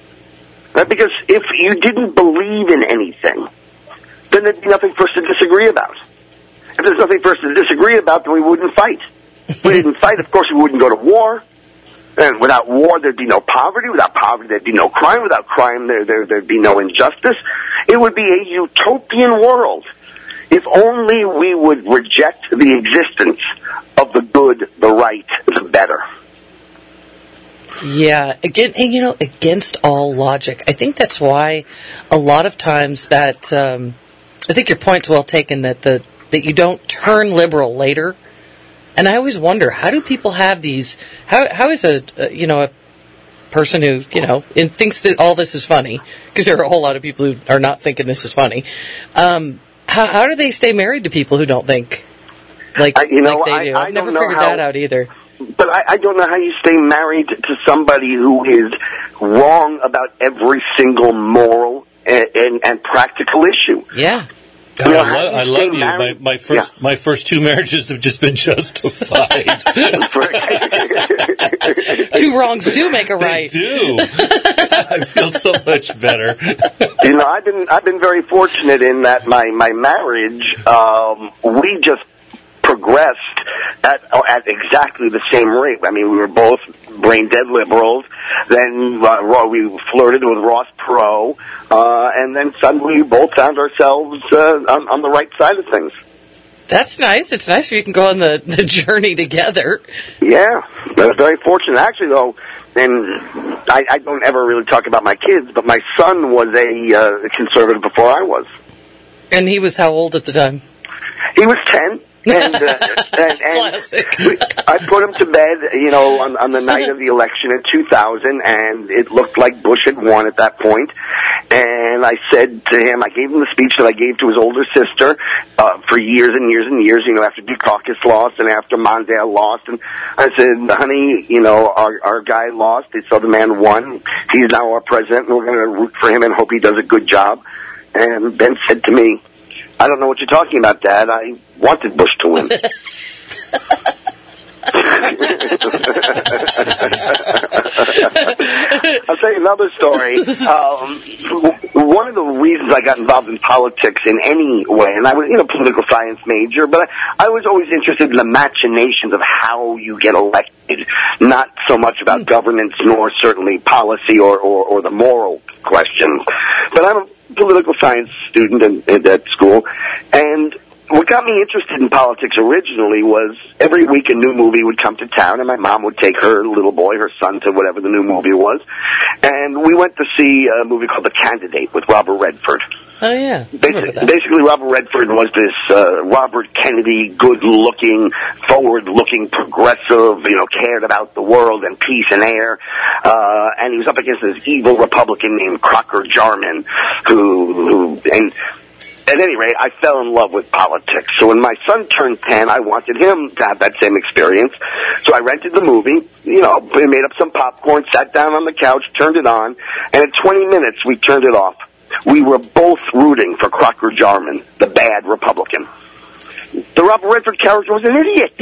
Right? Because if you didn't believe in anything, then there'd be nothing for us to disagree about. If there's nothing for us to disagree about, then we wouldn't fight. If we didn't fight, of course we wouldn't go to war. And without war, there'd be no poverty. Without poverty, there'd be no crime. Without crime, there, there, there'd be no injustice. It would be a utopian world if only we would reject the existence of the good, the right, the better. Yeah, again, and you know, against all logic. I think that's why a lot of times that um, I think your point's well taken that the that you don't turn liberal later. And I always wonder, how do people have these? How how is a uh, you know a person who you know in, thinks that all this is funny, because there are a whole lot of people who are not thinking this is funny. Um, how how do they stay married to people who don't think like I, you know, like they I, do? I I've never don't know figured how, that out either. But I, I don't know how you stay married to somebody who is wrong about every single moral and, and, and practical issue. Yeah. God, You know, I, how lo- do I you love stay you. My, married? my first Yeah. my first two marriages have just been justified. Two wrongs do make a They right. do. I feel so much better. You know, I've been I've been very fortunate in that my my marriage, um, we just progressed at at exactly the same rate. I mean, we were both brain dead liberals. Then uh, we flirted with Ross Perot, uh, and then suddenly we both found ourselves uh, on, on the right side of things. That's nice. It's nice if you can go on the, the journey together. Yeah, I was very fortunate. Actually, though, and I, I don't ever really talk about my kids, but my son was a uh, conservative before I was. And he was how old at the time? He was ten. And, uh, and, and Classic. I put him to bed, you know, on, on the night of the election in two thousand, and it looked like Bush had won at that point. And I said to him, I gave him the speech that I gave to his older sister uh, for years and years and years, you know, after Dukakis lost and after Mondale lost. And I said, honey, you know, our, our guy lost. This other man won. He's now our president, and we're going to root for him and hope he does a good job. And Ben said to me, I don't know what you're talking about, Dad. I wanted Bush to win. I'll tell you another story. Um, one of the reasons I got involved in politics in any way, and I was, you know, political science major, but I, I was always interested in the machinations of how you get elected, not so much about governance, nor certainly policy or, or, or the moral questions. But I'm a political science student in, in, at school, and what got me me interested in politics originally was every week a new movie would come to town, and my mom would take her little boy, her son, to whatever the new movie was. And we went to see a movie called The Candidate with Robert Redford. Oh, yeah. Basically, basically, Robert Redford was this uh, Robert Kennedy, good-looking, forward-looking, progressive, you know, cared about the world and peace and air. Uh, and he was up against this evil Republican named Crocker Jarman, who, who, and at any rate, I fell in love with politics. So when my son turned ten, I wanted him to have that same experience. So I rented the movie, you know, made up some popcorn, sat down on the couch, turned it on, and in twenty minutes, we turned it off. We were both rooting for Crocker Jarman, the bad Republican. The Robert Redford character was an idiot.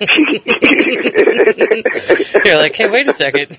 You're like, hey, wait a second.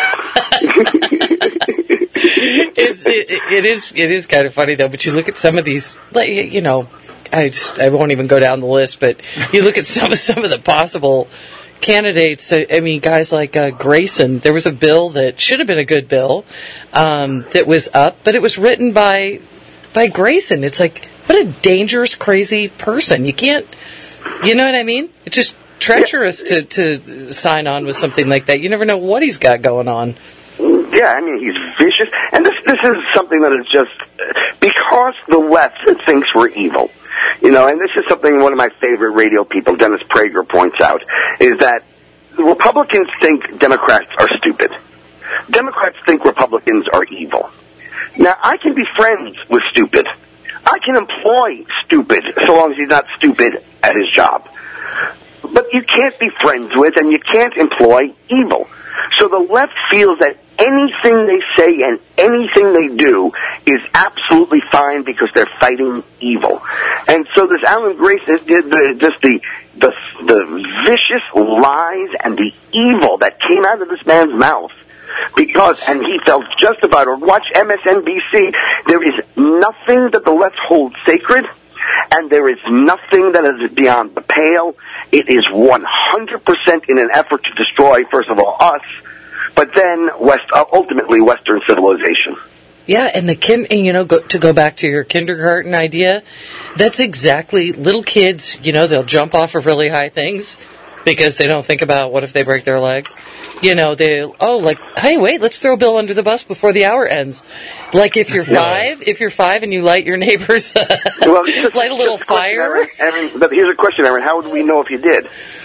it's, it, it is it is kind of funny, though, but you look at some of these, like, you know, I just I won't even go down the list, but you look at some of, some of the possible candidates. I mean, guys like uh, Grayson. There was a bill that should have been a good bill um, that was up, but it was written by by Grayson. It's like, what a dangerous, crazy person. You can't, you know what I mean? It's just treacherous to, to sign on with something like that. You never know what he's got going on. Yeah, I mean, he's vicious. And this this is something that is just, because the left thinks we're evil. You know, and this is something one of my favorite radio people, Dennis Prager, points out, is that the Republicans think Democrats are stupid. Democrats think Republicans are evil. Now, I can be friends with stupid. I can employ stupid, so long as he's not stupid at his job. But you can't be friends with and you can't employ evil. So the left feels that anything they say and anything they do is absolutely fine because they're fighting evil. And so this Alan Grayson did the, just the, the, the vicious lies and the evil that came out of this man's mouth. Because, and he felt justified, or watch M S N B C, there is nothing that the left holds sacred, and there is nothing that is beyond the pale. It is one hundred percent in an effort to destroy, first of all, us, but then West, uh, ultimately Western civilization. Yeah, and the kin, and you know, go, to go back to your kindergarten idea, that's exactly, little kids, you know, they'll jump off of really high things because they don't think about what if they break their leg. You know, they, oh, like, hey, wait, let's throw Bill under the bus before the hour ends. Like, if you're five, if you're five and you light your neighbor's, well, just, light a little fire. Question, Aaron, but here's a question, Aaron. How would we know if you did?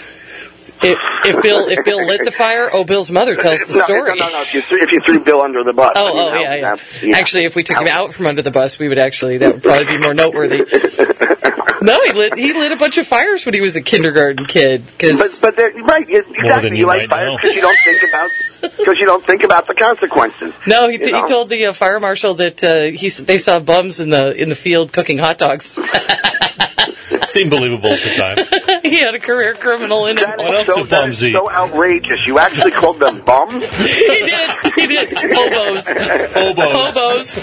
If, if Bill if Bill lit the fire, oh, Bill's mother tells the no, story. No, no, no. If you, threw, if you threw Bill under the bus. Oh, I mean, oh, how, yeah, yeah. yeah. Actually, if we took how, him out from under the bus, we would actually, that would probably be more noteworthy. No, he lit he lit a bunch of fires when he was a kindergarten kid. Cause but but right, exactly. You light fires because you don't think about because you don't think about the consequences. No, he, t- he told the uh, fire marshal that uh, he they saw bums in the in the field cooking hot dogs. Seemed believable at the time. He had a career criminal in him. What else so, do bums eat? So outrageous. You actually called them bums? He did. He did. Hobos. Hobos.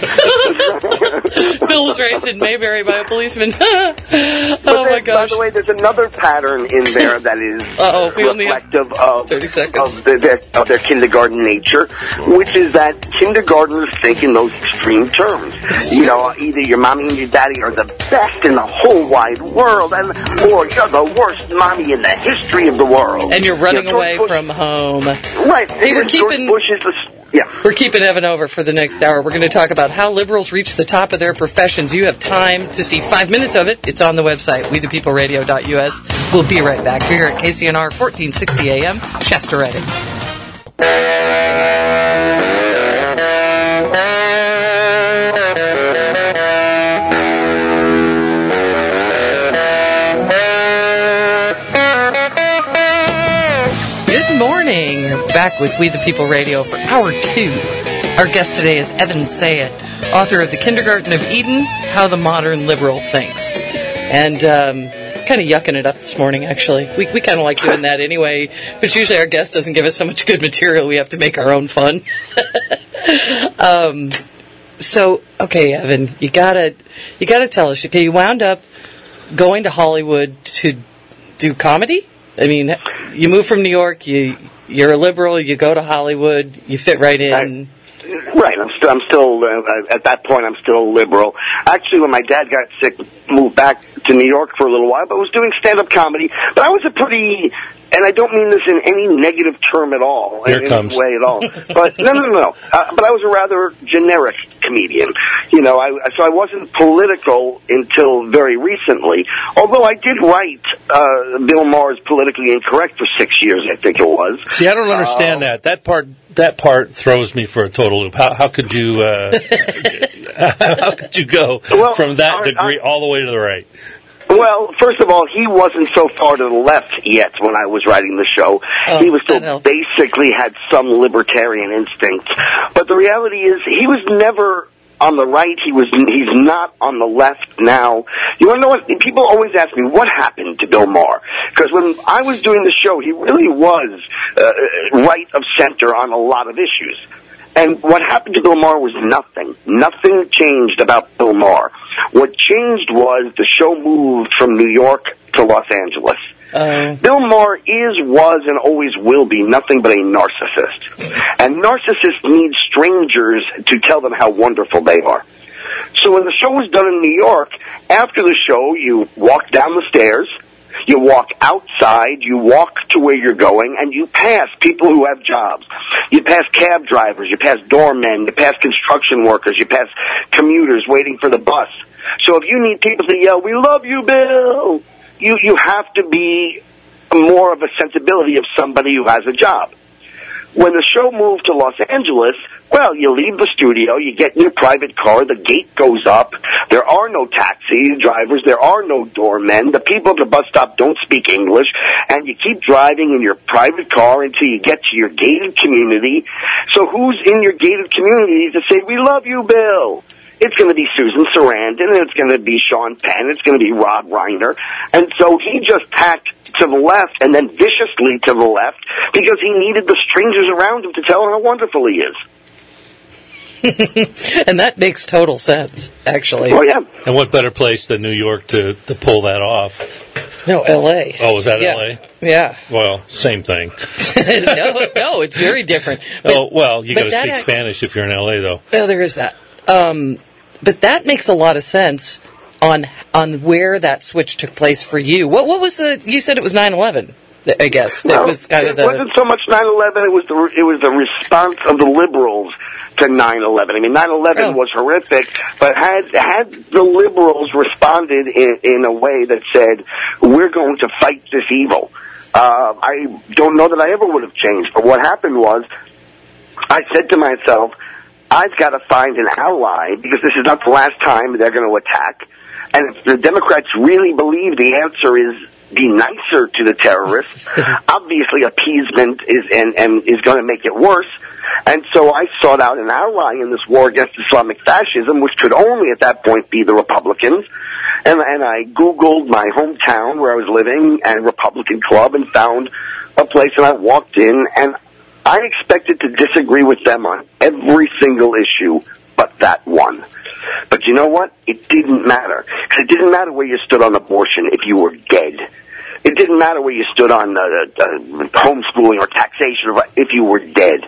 Hobos. Bill was raised in Mayberry by a policeman. Oh, then, my gosh. By the way, there's another pattern in there that is Uh-oh, we only have reflective of, thirty seconds. Of, the, their, of their kindergarten nature, which is that kindergartners think in those extreme terms. You know, either your mommy and your daddy are the best in the whole wide world, and or you're the worst mommy in the history of the world. And you're running you know, away Bush, from home. Right. Hey, we're George keeping... Bush is the... Yeah. We're keeping Evan over for the next hour. We're going to talk about how liberals reach the top of their professions. You have time to see five minutes of it. It's on the website, we the people radio dot u s. We'll be right back. We're here at K C N R, fourteen sixty A M, Shasta Redding. Back with We the People Radio for Hour two. Our guest today is Evan Sayet, author of The Kindergarten of Eden, How the Modern Liberal Thinks. And um, kind of yucking it up this morning, actually. We we kind of like doing that anyway, but usually our guest doesn't give us so much good material, we have to make our own fun. um, so, okay, Evan, you gotta, you gotta tell us, okay, you wound up going to Hollywood to do comedy? I mean, you moved from New York, you... You're a liberal. You go to Hollywood. You fit right in. I, right. I'm still. I'm still. Uh, at that point, I'm still a liberal. Actually, when my dad got sick, moved back to New York for a little while, but was doing stand-up comedy. But I was a pretty, and I don't mean this in any negative term at all, Here in comes. any way at all. But no, no, no, no. Uh, but I was a rather generic comedian. You know, I, so I wasn't political until very recently. Although I did write uh, Bill Maher's Politically Incorrect for six years, I think it was. See, I don't understand Uh, that. That part that part throws me for a total loop. How, how could you uh, how could you go Well, from that I- degree I- all the way to the right? Well, first of all, he wasn't so far to the left yet when I was writing the show. Oh, he was still that helps. basically had some libertarian instincts. But the reality is he was never on the right. He was he's not on the left now. You want to know what? People always ask me, what happened to Bill Maher? Because when I was doing the show, he really was uh, right of center on a lot of issues. And what happened to Bill Maher was nothing. Nothing changed about Bill Maher. What changed was the show moved from New York to Los Angeles. Uh, Bill Maher is, was, and always will be nothing but a narcissist. And narcissists need strangers to tell them how wonderful they are. So when the show was done in New York, after the show, you walk down the stairs, you walk outside, you walk to where you're going, and you pass people who have jobs. You pass cab drivers, you pass doormen, you pass construction workers, you pass commuters waiting for the bus. So if you need people to yell, "We love you, Bill," you, you have to be more of a sensibility of somebody who has a job. When the show moved to Los Angeles, well, you leave the studio, you get in your private car, the gate goes up, there are no taxi drivers, there are no doormen, the people at the bus stop don't speak English, and you keep driving in your private car until you get to your gated community. So who's in your gated community to say, "We love you, Bill"? It's going to be Susan Sarandon, and it's going to be Sean Penn, it's going to be Rob Reiner. And so he just tacked to the left and then viciously to the left because he needed the strangers around him to tell him how wonderful he is. and that makes total sense, actually. Oh, yeah. And what better place than New York to, to pull that off? No, L A. Oh, was that yeah. L A? Yeah. Well, same thing. no, no, it's very different. But, oh, well, you got to but that speak act- Spanish if you're in L A, though. Well, there is that. Um, but that makes a lot of sense on on where that switch took place for you. What what was the? You said it was nine eleven. I guess that Well, was kind it of the. wasn't so much nine eleven. It was the it was the response of the liberals to nine eleven. I mean, nine eleven Oh. was horrific, but had had the liberals responded in, in a way that said, "We're going to fight this evil," uh, I don't know that I ever would have changed. But what happened was, I said to myself, I've got to find an ally because this is not the last time they're going to attack. And if the Democrats really believe the answer is be nicer to the terrorists, obviously appeasement is and, and is going to make it worse. And so I sought out an ally in this war against Islamic fascism, which could only at that point be the Republicans. And, and I Googled my hometown where I was living and Republican Club and found a place, and I walked in, and I expected to disagree with them on every single issue but that one. But you know what? It didn't matter. Because it didn't matter where you stood on abortion if you were dead. It didn't matter where you stood on uh, uh, homeschooling or taxation if you were dead.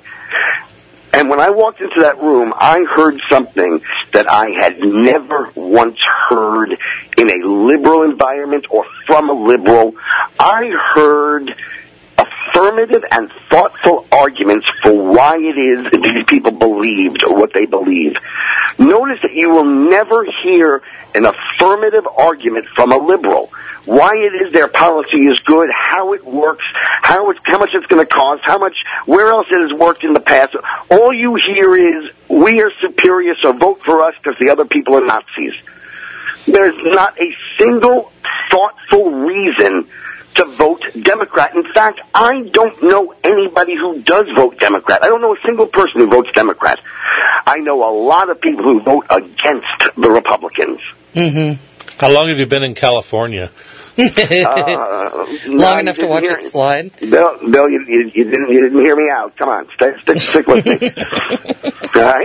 And when I walked into that room, I heard something that I had never once heard in a liberal environment or from a liberal. I heard affirmative and thoughtful arguments for why it is that these people believed what they believe. Notice that you will never hear an affirmative argument from a liberal. Why it is their policy is good, how it works, how it, how much it's going to cost, how much, where else it has worked in the past. All you hear is, we are superior, so vote for us because the other people are Nazis. There's not a single thoughtful reason to vote Democrat. In fact, I don't know anybody who does vote Democrat. I don't know a single person who votes Democrat. I know a lot of people who vote against the Republicans. Mm-hmm. How long have you been in California? uh, Long no, enough to watch hear, it slide. Bill, Bill you, you, you didn't you didn't hear me out. Come on, stay, stick, stick with me. Right?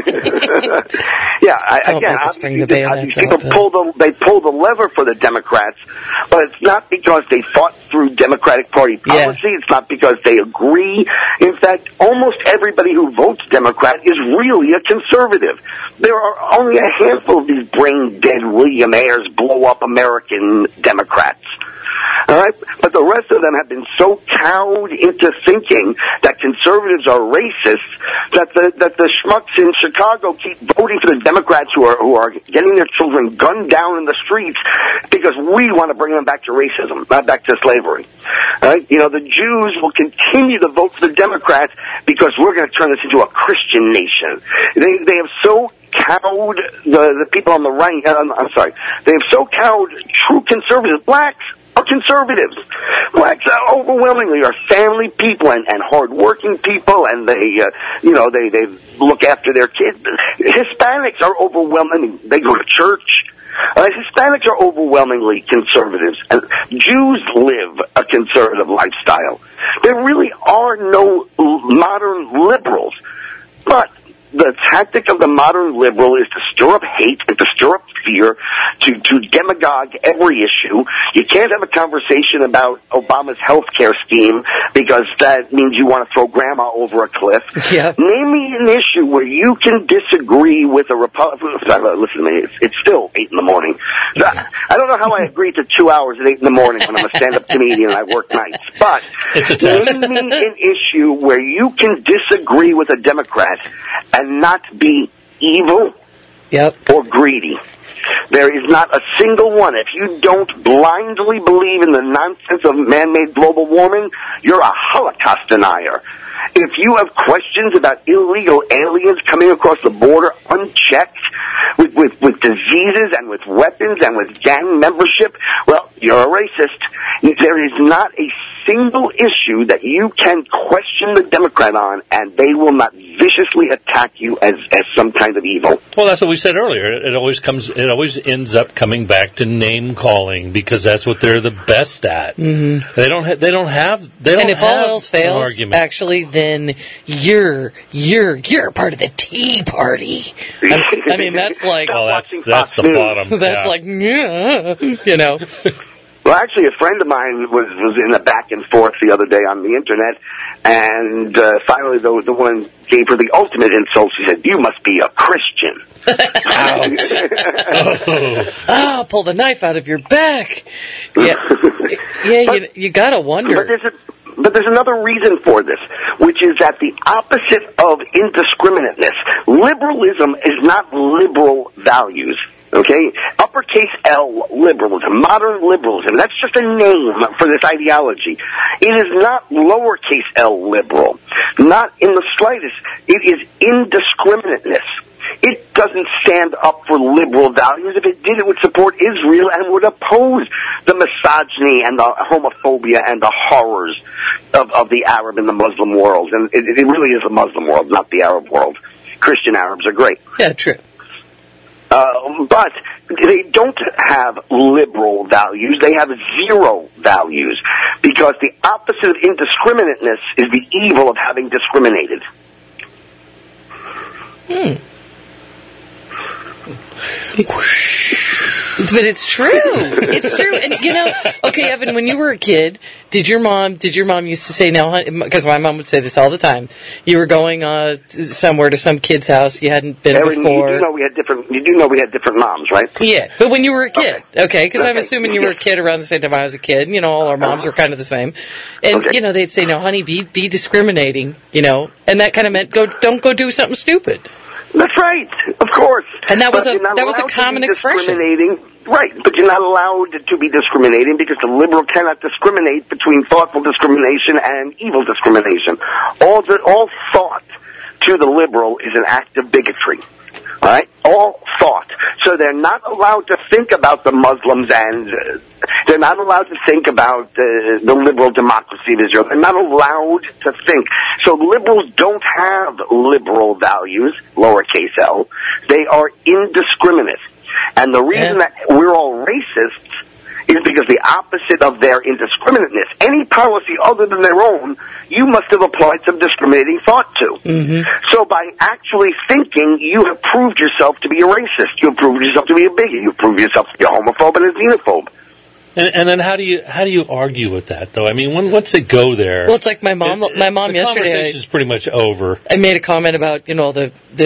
yeah. I, Don't again, make us bring the obviously, bayonets people out, Bill. pull the they pull the lever for the Democrats, but it's not because they fought through Democratic Party policy. Yeah. It's not because they agree. In fact, almost everybody who votes Democrat is really a conservative. There are only a handful of these brain dead William Ayers conservatives blow up American Democrats. All right? But the rest of them have been so cowed into thinking that conservatives are racist that the that the schmucks in Chicago keep voting for the Democrats who are who are getting their children gunned down in the streets because we want to bring them back to racism, not back to slavery. All right? You know, the Jews will continue to vote for the Democrats because we're going to turn this into a Christian nation. They they have so cowed the, the people on the right. Uh, I'm sorry. They have so cowed true conservatives, blacks, are conservatives. Blacks uh, overwhelmingly are family people and, and hard-working people, and they, uh, you know, they, they look after their kids. Hispanics are overwhelming. They go to church. Uh, Hispanics are overwhelmingly conservatives, and Jews live a conservative lifestyle. There really are no modern liberals, but the tactic of the modern liberal is to stir up hate and to stir up fear, to, to demagogue every issue. You can't have a conversation about Obama's health care scheme because that means you want to throw grandma over a cliff. Yep. Name me an issue where you can disagree with a Republican. Listen to me, it's, it's still eight in the morning. I don't know how I agreed to two hours at eight in the morning when I'm a stand-up comedian and I work nights. But it's a test. Name me an issue where you can disagree with a Democrat and not be evil Yep. or greedy. There is not a single one. If you don't blindly believe in the nonsense of man-made global warming, you're a Holocaust denier. If you have questions about illegal aliens coming across the border unchecked with, with, with diseases and with weapons and with gang membership, well, you're a racist. There is not a single issue that you can question the Democrat on, and they will not viciously attack you as, as some kind of evil. Well, that's what we said earlier. It always comes. It always ends up coming back to name calling because that's what they're the best at. Mm-hmm. They don't. Ha- they don't have. They don't And if have all else fails, argument. actually, then you're you're you're part of the Tea Party. I, I mean, that's like well, that's watching that's Fox the News. bottom. that's yeah. like yeah, you know. Well, actually, a friend of mine was, was in a back and forth the other day on the internet, and uh, finally the, the woman gave her the ultimate insult. She said, "You must be a Christian." Oh, pull the knife out of your back. Yeah, yeah. But- you you gotta But wonder. there's, a, but there's another reason for this, which is that the opposite of indiscriminateness, liberalism is not liberal values. Okay? Uppercase L, liberalism, modern liberalism. That's just a name for this ideology. It is not lowercase l liberal. Not in the slightest. It is indiscriminateness. It doesn't stand up for liberal values. If it did, it would support Israel and would oppose the misogyny and the homophobia and the horrors of, of the Arab and the Muslim world. And it, it really is the Muslim world, not the Arab world. Christian Arabs are great. Yeah, true. Uh, but they don't have liberal values. They have zero values because the opposite of indiscriminateness is the evil of having discriminated. Hmm. But it's true. It's true. And you know, okay, Evan, when you were a kid, did your mom did your mom used to say, now, because my mom would say this all the time, you were going uh, somewhere to some kid's house you hadn't been Erin, before. You do know we had different. You do know we had different moms, right? Yeah, but when you were a kid, okay, because Okay. I'm assuming you were a kid around the same time I was a kid. You know, all our moms were kind of the same, and Okay. you know, they'd say, "No, honey, be be discriminating," you know, and that kind of meant go don't go do something stupid. That's right, of course. And that was But a- you're not that was a allowed to common be expression. discriminating. Right, but you're not allowed to be discriminating because the liberal cannot discriminate between thoughtful discrimination and evil discrimination. All the, all thought to the liberal is an act of bigotry. All right, all thought. So they're not allowed to think about the Muslims, and uh, they're not allowed to think about uh, the liberal democracy of Israel. They're not allowed to think. So liberals don't have liberal values, lowercase l. They are indiscriminate. And the reason Yeah. that we're all racists is because the opposite of their indiscriminateness. Any policy other than their own, you must have applied some discriminating thought to. Mm-hmm. So by actually thinking, you have proved yourself to be a racist. You have proved yourself to be a bigot. You have proved yourself to be a homophobe and a xenophobe. And, and then how do you how do you argue with that though? I mean, when, once they go there, Well, it's like my mom. it- my mom the yesterday. conversation is pretty much over. I made a comment about, you know, the the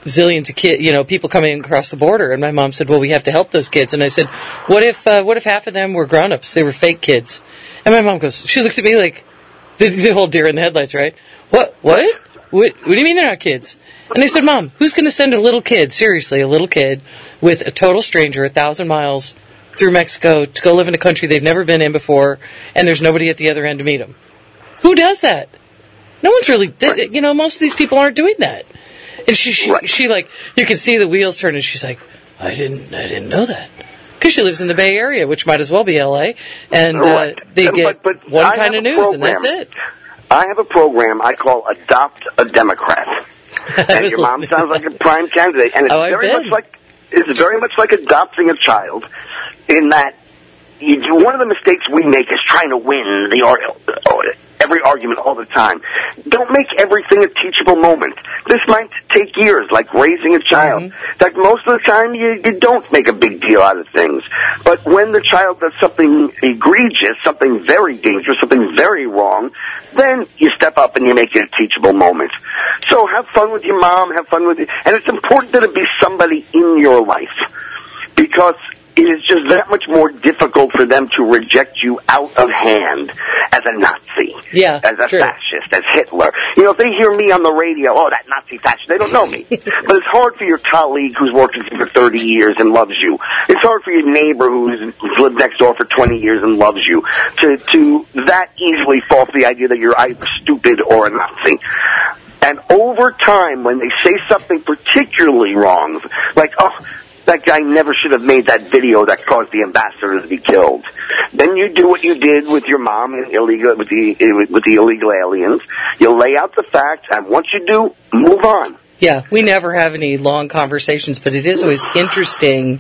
zillions of kids, you know, people coming across the border. And my mom said, well, we have to help those kids. And I said, what if, uh, what if half of them were grown-ups? They were fake kids. And my mom goes, she looks at me like the, the whole deer in the headlights, right? What? What? What, what do you mean they're not kids? And I said, Mom, who's going to send a little kid, seriously, a little kid, with a total stranger a thousand miles through Mexico to go live in a country they've never been in before, and there's nobody at the other end to meet them? Who does that? No one's really, they, you know, most of these people aren't doing that. And she, she, right. she, like, you can see the wheels turn, and she's like, I didn't, I didn't know that. Because she lives in the Bay Area, which might as well be L A, and right. uh, they get but, but one I kind of news, program. and that's it. I have a program I call Adopt a Democrat. And your mom sounds like a prime candidate. And it's oh, very much like it's very much like adopting a child in that you, one of the mistakes we make is trying to win the or, every argument all the time. Don't make everything a teachable moment. This might take years, like raising a child. Mm-hmm. In fact, most of the time you, you don't make a big deal out of things. But when the child does something egregious, something very dangerous, something very wrong, then you step up and you make it a teachable moment. So have fun with your mom, have fun with it. And it's important that it be somebody in your life, because it is just that much more difficult for them to reject you out of hand as a Nazi, yeah, as a true. fascist, as Hitler. You know, if they hear me on the radio, oh, that Nazi fascist, they don't know me. But it's hard for your colleague who's worked with you for thirty years and loves you. It's hard for your neighbor who's, who's lived next door for twenty years and loves you to, to that easily fall for the idea that you're either stupid or a Nazi. And over time, when they say something particularly wrong, like, oh, that guy never should have made that video that caused the ambassador to be killed, then you do what you did with your mom and illegal with the with the illegal aliens. You lay out the facts, and once you do, move on. Yeah, we never have any long conversations, but it is always interesting,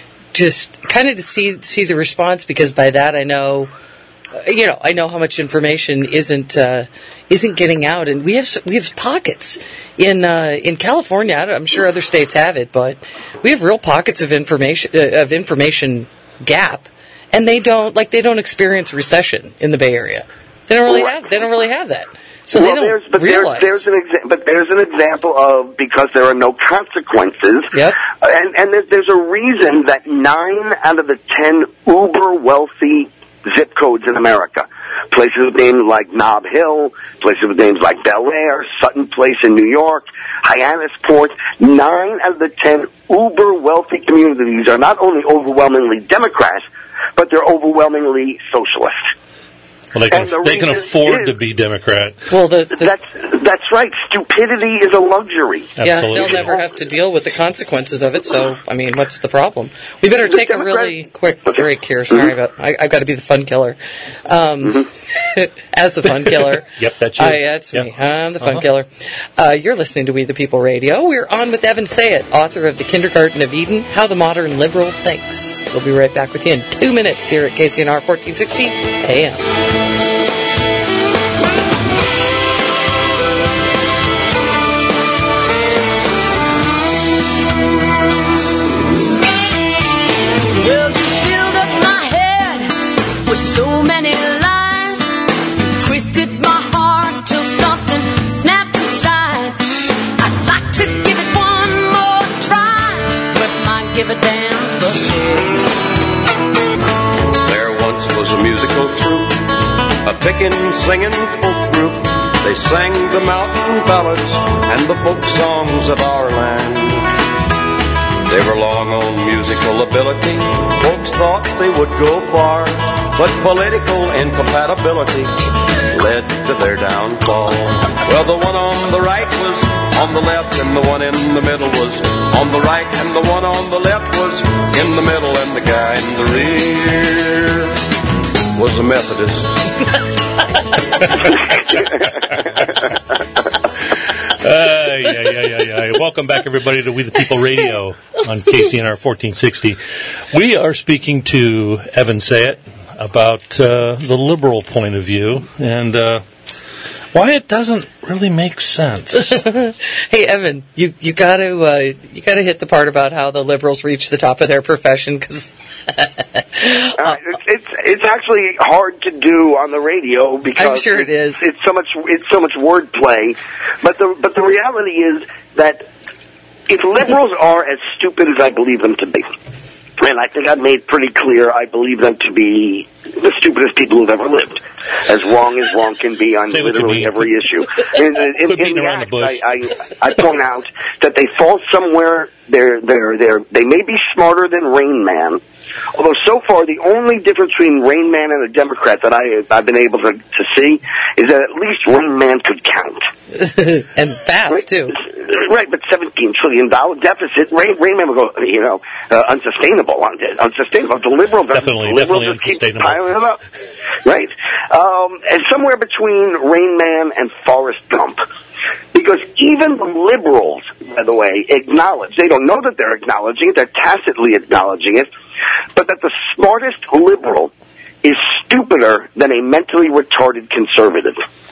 just kind of to see see the response, because by that I know, you know, I know how much information isn't uh, isn't getting out, and we have we have pockets in uh, in California. I'm sure other states have it, but we have real pockets of information uh, of information gap, and they don't like they don't experience recession in the Bay Area. They don't really right. have they don't really have that. So well, they don't there's, but realize. There's, there's an exa- but there's an example of, because there are no consequences, yep. and and there's, there's a reason that nine out of the ten uber wealthy zip codes in America, places with names like Nob Hill, places with names like Bel Air, Sutton Place in New York, Hyannisport, nine out of the ten uber wealthy communities are not only overwhelmingly Democrat, but they're overwhelmingly socialist. Well, they can, the they can afford is, to be Democrat. Well, the, the, that's that's right. Stupidity is a luxury. Absolutely. Yeah, they'll never have to deal with the consequences of it. So, I mean, what's the problem? We better take a really quick break here. Sorry, mm-hmm. but I, I've got to be the fun killer. Um, mm-hmm. As the fun killer. Yep, that's you. I, that's yep. me. I'm the fun uh-huh. killer. Uh, you're listening to We the People Radio. We're on with Evan Sayet, author of The Kindergarten of Eden, How the Modern Liberal Thinks. We'll be right back with you in two minutes here at K C N R fourteen sixty A M. So many lies, twisted my heart till something snapped inside. I'd like to give it one more try, but my give a damn's busted. There once was a musical troupe, a pickin', singing folk group. They sang the mountain ballads and the folk songs of our land. They were long on musical ability. Folks thought they would go far, but political incompatibility led to their downfall. Well, the one on the right was on the left, and the one in the middle was on the right, and the one on the left was in the middle, and the guy in the rear was a Methodist. Uh, yeah, yeah, yeah, yeah. Welcome back, everybody, to We the People Radio on K C N R fourteen sixty. We are speaking to Evan Sayet about uh, the liberal point of view and uh, why it doesn't really make sense. Hey, Evan, you you got to uh, you got to hit the part about how the liberals reach the top of their profession, because uh, it's, it's it's actually hard to do on the radio because I'm sure it is. It's so much it's so much wordplay, but the but the reality is that if liberals are as stupid as I believe them to be, and I think I've made pretty clear I believe them to be the stupidest people who've ever lived, as wrong as wrong can be on Say what you literally mean. every issue. In, in, Quit beating in the around the act, bush. I, I, I point out that they fall somewhere. They're they're they're they may be smarter than Rain Man. Although so far the only difference between Rain Man and a Democrat that I I've been able to, to see is that at least Rain Man could count. And fast, Right. too. Right, but seventeen trillion dollars deficit, Rain, Rain Man will go, you know, uh, unsustainable. un- Unsustainable. The liberals, Definitely, the liberals definitely just keep unsustainable. piling it up. Right? Um, and somewhere between Rain Man and Forrest Gump. Because even the liberals, by the way, acknowledge, they don't know that they're acknowledging it, they're tacitly acknowledging it, but that the smartest liberal is stupider than a mentally retarded conservative.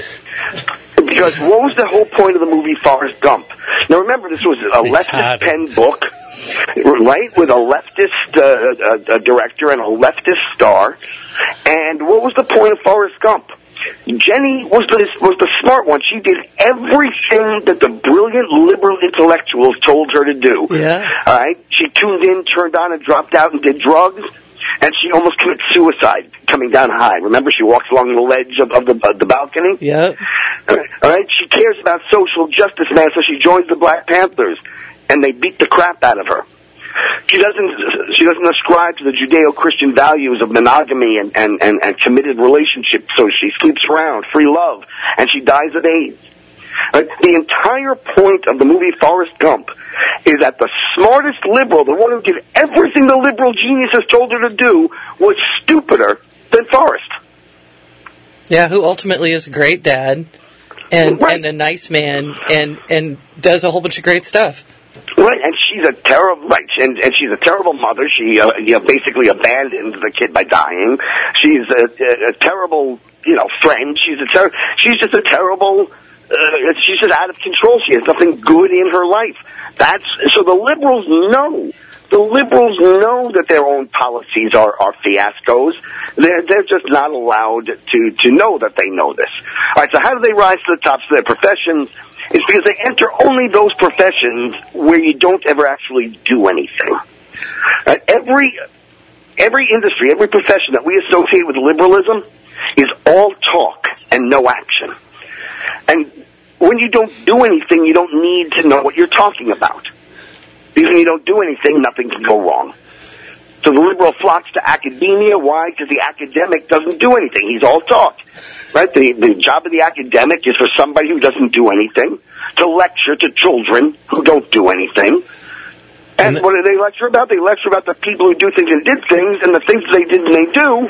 Because what was the whole point of the movie Forrest Gump? Now remember, this was a leftist Retarded. pen book, right, with a leftist uh, uh, uh, director and a leftist star. And what was the point of Forrest Gump? Jenny was the was the smart one. She did everything that the brilliant liberal intellectuals told her to do. Yeah. All right. She tuned in, turned on, and dropped out and did drugs. And she almost committed suicide coming down high. Remember, she walks along the ledge of, of, the, of the balcony? Yep. All right. She cares about social justice, man, so she joins the Black Panthers, and they beat the crap out of her. She doesn't. She doesn't ascribe to the Judeo-Christian values of monogamy and, and, and, and committed relationships. So she sleeps around, free love, and she dies of AIDS. Right? The entire point of the movie Forrest Gump is that the smartest liberal, the one who did everything the liberal geniuses told her to do, was stupider than Forrest. Yeah, who ultimately is a great dad and Right. and a nice man and and does a whole bunch of great stuff. Right, and she's a terrible, right, and, and she's a terrible mother. She, uh, you know, basically abandoned the kid by dying. She's a, a, a terrible, you know, friend. She's a ter- She's just a terrible. Uh, she's just out of control. She has nothing good in her life. That's so. The liberals know. The liberals know that their own policies are, are fiascos. They're they're just not allowed to to know that they know this. All right. So how do they rise to the tops of their professions? It's because they enter only those professions where you don't ever actually do anything. Uh, every every industry, every profession that we associate with liberalism is all talk and no action. And when you don't do anything, you don't need to know what you're talking about. Because when you don't do anything, nothing can go wrong. So the liberal flocks to academia. Why? Because the academic doesn't do anything. He's all talk. Right? The, the job of the academic is for somebody who doesn't do anything to lecture to children who don't do anything. And, And the- what do they lecture about? They lecture about the people who do things and did things, and the things they did and they do.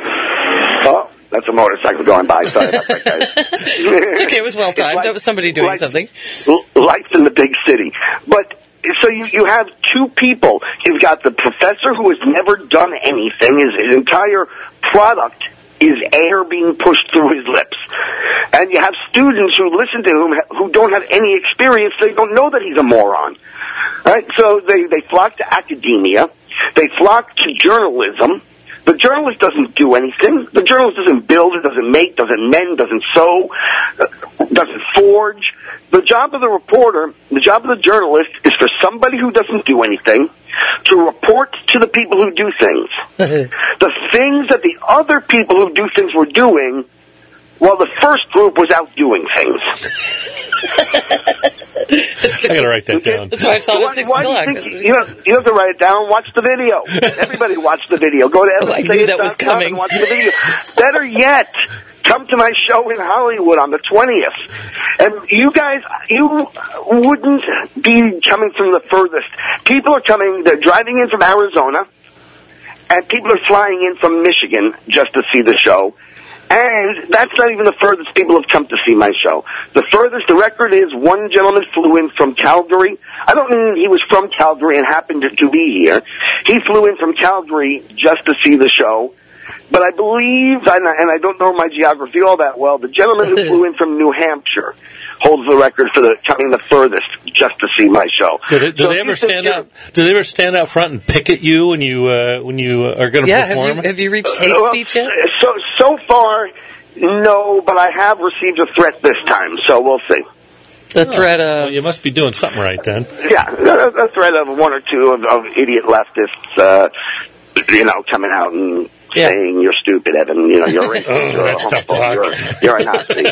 Oh, that's a motorcycle going by. Sorry about that, guys. It's okay. It was well timed. like- That was somebody doing like- something. Life in the big city. But so you, you have two people. You've got the professor who has never done anything. His, his entire product is air being pushed through his lips. And you have students who listen to him who don't have any experience. They don't know that he's a moron. Right? So they, they flock to academia. They flock to journalism. The journalist doesn't do anything. The journalist doesn't build, it doesn't make, doesn't mend, doesn't sew, uh, doesn't forge. The job of the reporter, the job of the journalist is for somebody who doesn't do anything to report to the people who do things. The things that the other people who do things were doing while the first group was out doing things. I gotta write that down. That's why I saw it at six Why do you o'clock. think, you know, you don't have to write it down. Watch the video. Everybody watch the video. Go to Oh, I knew that was coming. and watch the video. Better yet, come to my show in Hollywood on the twentieth. And you guys, you wouldn't be coming from the furthest. People are coming, they're driving in from Arizona, and people are flying in from Michigan just to see the show. And that's not even the furthest people have come to see my show. The furthest, the record is one gentleman flew in from Calgary. I don't mean he was from Calgary and happened to, to be here. He flew in from Calgary just to see the show. But I believe, and I, and I don't know my geography all that well, the gentleman who flew in from New Hampshire holds the record for the coming the furthest just to see my show. Do they, do So they if ever you think stand you're- out? Do they ever stand out front and pick at you when you uh, when you uh, are going to Yeah, have perform? you have you reached hate Well, speech yet? So so far, no, but I have received a threat this time, so we'll see. The threat of... Well, you must be doing something right then. Yeah, a, a threat of one or two of, of idiot leftists, uh, you know, coming out and Yeah. saying you're stupid, Evan. You know, you're racist. Oh, you're that's a tough homophobe, talk. You're, you're a Nazi.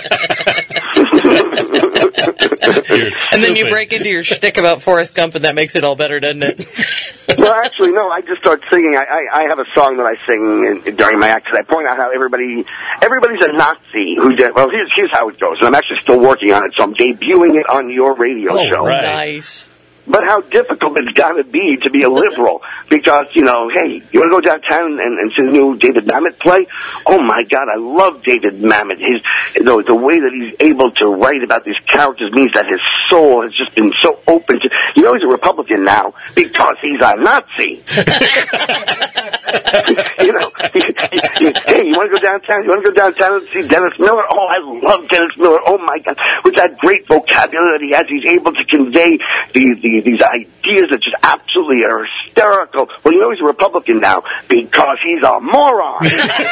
You're And then you stupid. break into your shtick about Forrest Gump, and that makes it all better, doesn't it? Well, actually, no. I just start singing. I, I, I have a song that I sing in, during my act. I point out how everybody, everybody's a Nazi. Who did, well, here's here's how it goes. And I'm actually still working on it, so I'm debuting it on your radio Oh, show. right. Nice. But how difficult it's got to be to be a liberal. Because, you know, hey, you want to go downtown and, and see the new David Mamet play? Oh, my God, I love David Mamet. His, the, the way that he's able to write about these characters means that his soul has just been so open to... You know, he's a Republican now because he's a Nazi. You know, hey, you want to go downtown? You want to go downtown and see Dennis Miller? Oh, I love Dennis Miller. Oh, my God. With that great vocabulary that he has, he's able to convey the, the these ideas that just absolutely are hysterical. Well, you know he's a Republican now because he's a moron.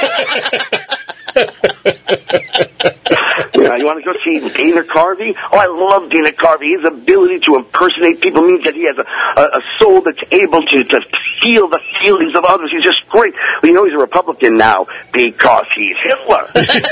You know, you want to go see Dana Carvey? Oh, I love Dana Carvey. His ability to impersonate people means that he has a, a, a soul that's able to, to feel the feelings of others. He's just great. Well, you know he's a Republican now because he's Hitler.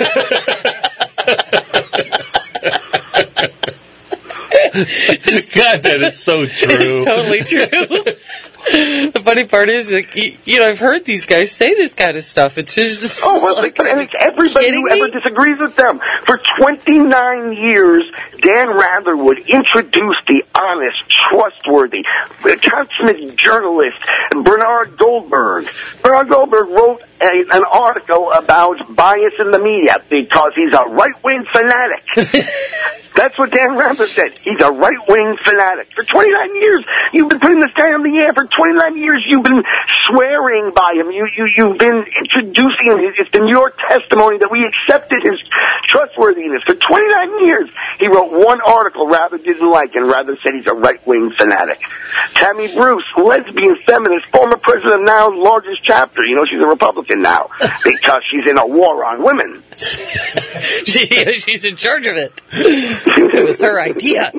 God, that is so true. It's totally true. The funny part is, like, you, you know, I've heard these guys say this kind of stuff. It's just... Oh, well, like, and it's everybody kidding who me? ever disagrees with them. For twenty-nine years, Dan Rather would introduce the honest, trustworthy, consummate journalist, Bernard Goldberg. Bernard Goldberg wrote a, an article about bias in the media because he's a right-wing fanatic. That's what Dan Rather said. He's a right-wing fanatic. For twenty-nine years, you've been putting this guy on the air. For twenty-nine years, you've been swearing by him. You, you, you've been introducing him. It's been your testimony that we accepted his trustworthiness. For twenty-nine years, he wrote one article Rather didn't like, and Rather said he's a right-wing fanatic. Tammy Bruce, lesbian feminist, former president of NOW's largest chapter. You know, she's a Republican now because she's in a war on women. she, she's in charge of it. It was her idea.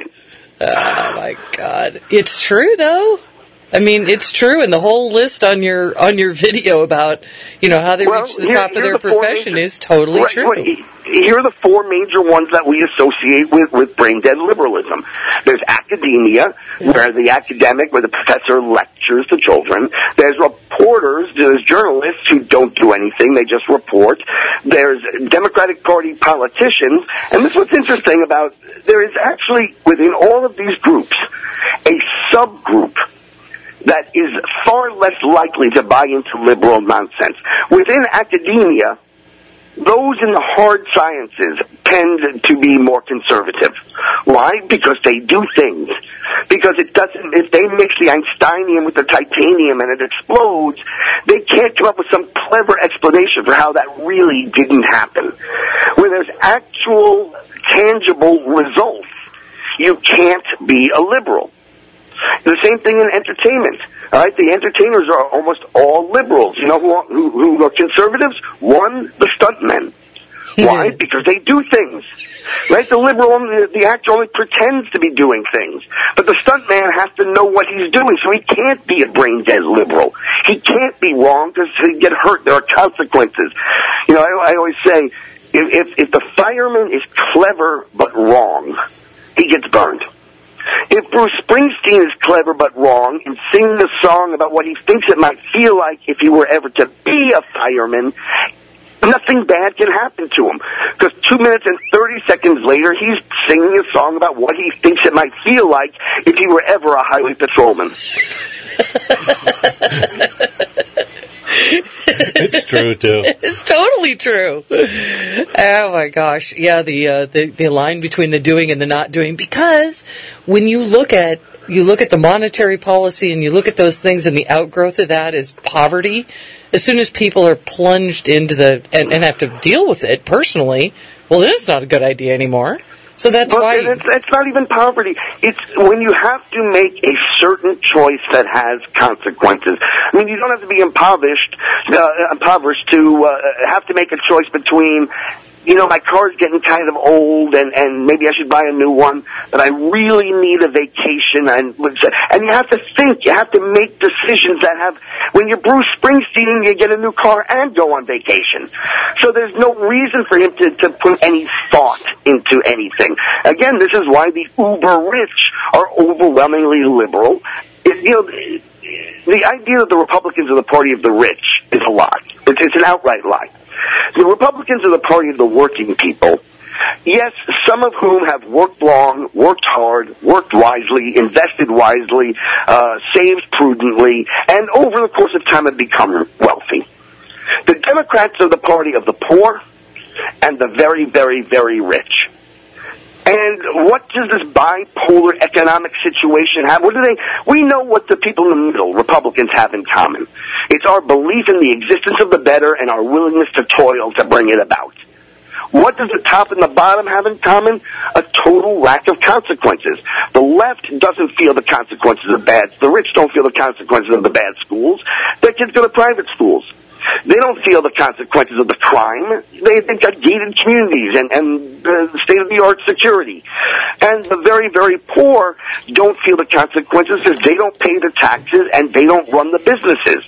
Oh my God! It's true though. I mean, it's true, and the whole list on your on your video about you know how they Well, reach the here- top of here are their the four profession major- is totally Right, true. right. Here are the four major ones that we associate with, with brain-dead liberalism. There's academia, where the academic, where the professor lectures to children. There's reporters, there's journalists who don't do anything, they just report. There's Democratic Party politicians, and this is what's interesting about, there is actually, within all of these groups, a subgroup that is far less likely to buy into liberal nonsense. Within academia, those in the hard sciences tend to be more conservative. Why? Because they do things. Because it doesn't, if they mix the Einsteinium with the titanium and it explodes, they can't come up with some clever explanation for how that really didn't happen. When there's actual, tangible results, you can't be a liberal. The same thing in entertainment. All right, the entertainers are almost all liberals. You know who, who, who are conservatives? One, the stuntmen. Why? Because they do things. Right? The liberal, the, the actor only pretends to be doing things. But the stuntman has to know what he's doing, so he can't be a brain-dead liberal. He can't be wrong because he'd get hurt. There are consequences. You know, I, I always say, if, if, if the fireman is clever but wrong, he gets burned. If Bruce Springsteen is clever but wrong and singing the song about what he thinks it might feel like if he were ever to be a fireman, nothing bad can happen to him. Because two minutes and thirty seconds later, he's singing a song about what he thinks it might feel like if he were ever a highway patrolman. It's true too. It's totally true. Oh my gosh, yeah, the, uh, the the line between the doing and the not doing. Because when you look at you look at the monetary policy and you look at those things, and the outgrowth of that is poverty. As soon as people are plunged into the and, and have to deal with it personally, well, then it's not a good idea anymore. So that's But why it's, it's not even poverty. It's when you have to make a certain choice that has consequences. I mean, you don't have to be impoverished, uh, impoverished to uh, have to make a choice between you know, my car's getting kind of old, and, and maybe I should buy a new one, but I really need a vacation. And, and you have to think, you have to make decisions that have, when you're Bruce Springsteen, you get a new car and go on vacation. So there's no reason for him to, to put any thought into anything. Again, this is why the uber rich are overwhelmingly liberal. It, you know, the idea that the Republicans are the party of the rich is a lie. It's, it's an outright lie. The Republicans are the party of the working people. Yes, some of whom have worked long, worked hard, worked wisely, invested wisely, uh, saved prudently, and over the course of time have become wealthy. The Democrats are the party of the poor and the very, very, very rich. And what does this bipolar economic situation have? What do they? We know what the people in the middle, Republicans, have in common. It's our belief in the existence of the better and our willingness to toil to bring it about. What does the top and the bottom have in common? A total lack of consequences. The left doesn't feel the consequences of bad. The rich don't feel the consequences of the bad schools. Their kids go to private schools. They don't feel the consequences of the crime. They, they've got gated communities and, and uh, state-of-the-art security. And the very, very poor don't feel the consequences because they don't pay the taxes and they don't run the businesses.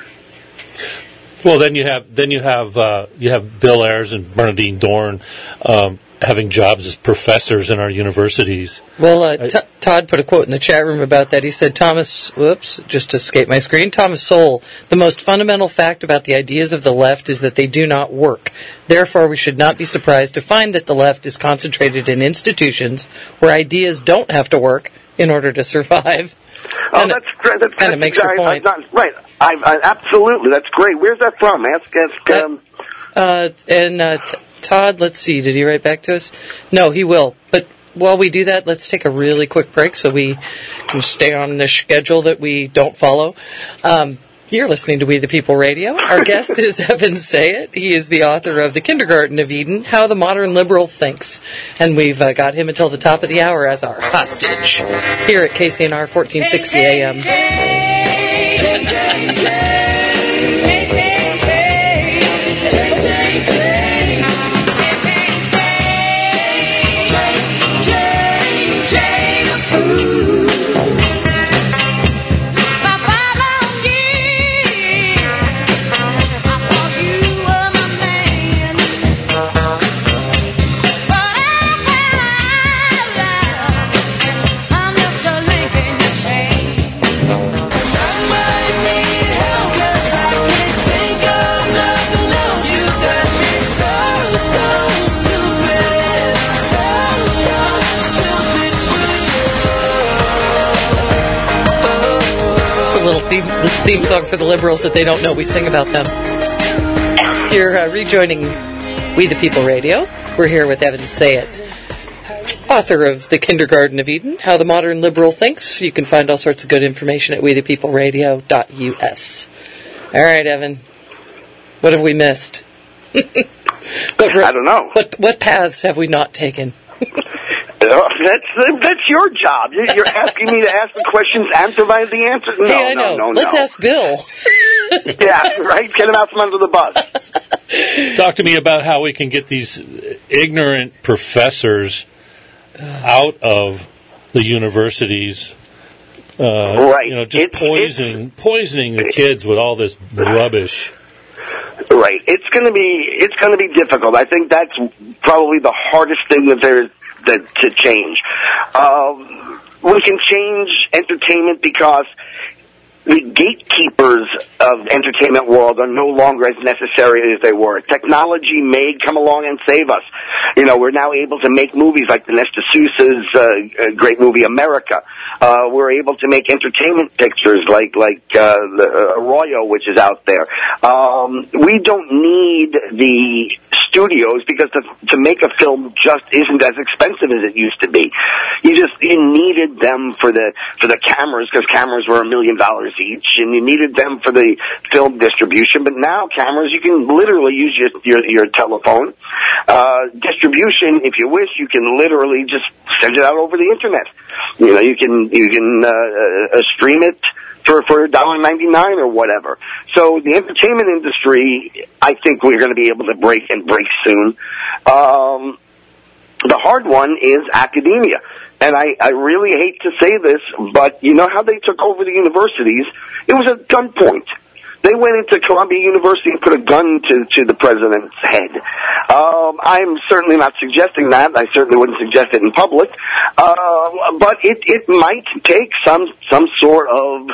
Well, then you have then you have uh, you have Bill Ayers and Bernadine Dorn um, having jobs as professors in our universities. Well, uh, T- Todd put a quote in the chat room about that. He said, Thomas, whoops, just escaped my screen, Thomas Sowell, the most fundamental fact about the ideas of the left is that they do not work. Therefore, we should not be surprised to find that the left is concentrated in institutions where ideas don't have to work in order to survive. Oh, and that's great. That kind of makes your point. Not, right. I, I, absolutely. That's great. Where's that from? Ask, ask, um... Uh, and, uh, t- Todd, let's see, did he write back to us? No, he will. But while we do that, let's take a really quick break so we can stay on the schedule that we don't follow. Um, you're listening to We the People Radio. Our guest is Evan Sayet. He is the author of The Kindergarten of Eden, How the Modern Liberal Thinks. And we've uh, got him until the top of the hour as our hostage here at K C N R fourteen sixty A M. Change, change, change. Theme, theme song for the liberals that they don't know we sing about them. You're uh, rejoining We the People Radio. We're here with Evan Sayet, author of The Kindergarten of Eden, How the Modern Liberal Thinks. You can find all sorts of good information at we the people radio dot u s. All right, Evan. What have we missed? what, I don't know. What, what paths have we not taken? Oh, that's that's your job. You're asking me to ask the questions and provide the answers. No, hey, I no, know. no, Let's no. ask Bill. Yeah, right? Get him out from under the bus. Talk to me about how we can get these ignorant professors out of the universities. Uh, right. You know, just it's, poisoning it's, poisoning the kids with all this rubbish. Right. It's going to be it's going to be difficult. I think that's probably the hardest thing that there is that, to change. Um, we can change entertainment because the gatekeepers of entertainment world are no longer as necessary as they were. Technology may come along and save us. You know, we're now able to make movies like Dinesh D'Souza's uh, great movie America. Uh, we're able to make entertainment pictures like like uh, the, uh, Arroyo, which is out there. Um, we don't need the studios because to, to make a film just isn't as expensive as it used to be. You just you needed them for the for the cameras because cameras were a million dollars each, and you needed them for the film distribution. But now cameras, you can literally use your your, your telephone. Uh, distribution, if you wish, you can literally just send it out over the internet. You know, you can you can uh, uh, stream it for for a dollar ninety-nine or whatever. So the entertainment industry, I think we're going to be able to break and break soon. Um, the hard one is academia. And I, I really hate to say this, but you know how they took over the universities? It was at gunpoint. They went into Columbia University and put a gun to, to the president's head. Um, I'm certainly not suggesting that. I certainly wouldn't suggest it in public. Uh, but it, it might take some, some sort of,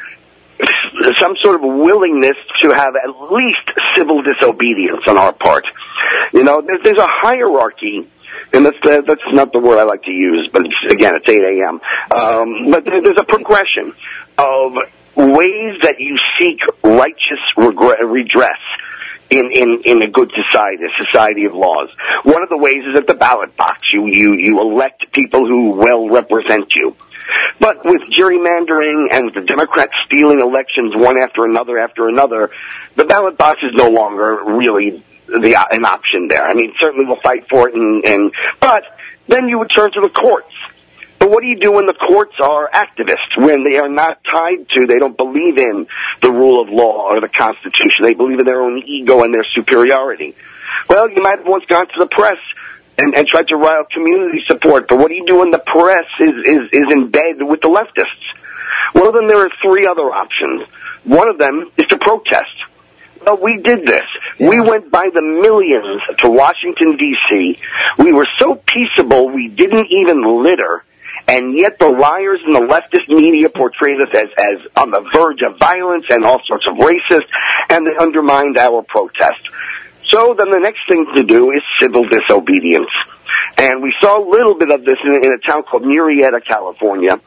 some sort of willingness to have at least civil disobedience on our part. You know, there's, there's a hierarchy, and that's, uh, that's not the word I like to use, but it's, again, it's eight a.m. Um, but there, there's a progression of ways that you seek righteous regret, redress in, in, in a good society, a society of laws. One of the ways is at the ballot box. You, you, you elect people who well represent you. But with gerrymandering and the Democrats stealing elections one after another after another, the ballot box is no longer really the, an option there. I mean, certainly we'll fight for it, and, and but then you would turn to the courts. But what do you do when the courts are activists, when they are not tied to, they don't believe in the rule of law or the Constitution. They believe in their own ego and their superiority. Well, you might have once gone to the press and, and tried to rile community support. But what do you do when the press is, is, is in bed with the leftists? Well, then there are three other options. One of them is to protest. Well, we did this. Yeah. We went by the millions to Washington, D C We were so peaceable we didn't even litter. And yet the liars in the leftist media portrayed us as, as on the verge of violence and all sorts of racist, and they undermined our protest. So then the next thing to do is civil disobedience. And we saw a little bit of this in, in a town called Murrieta, California,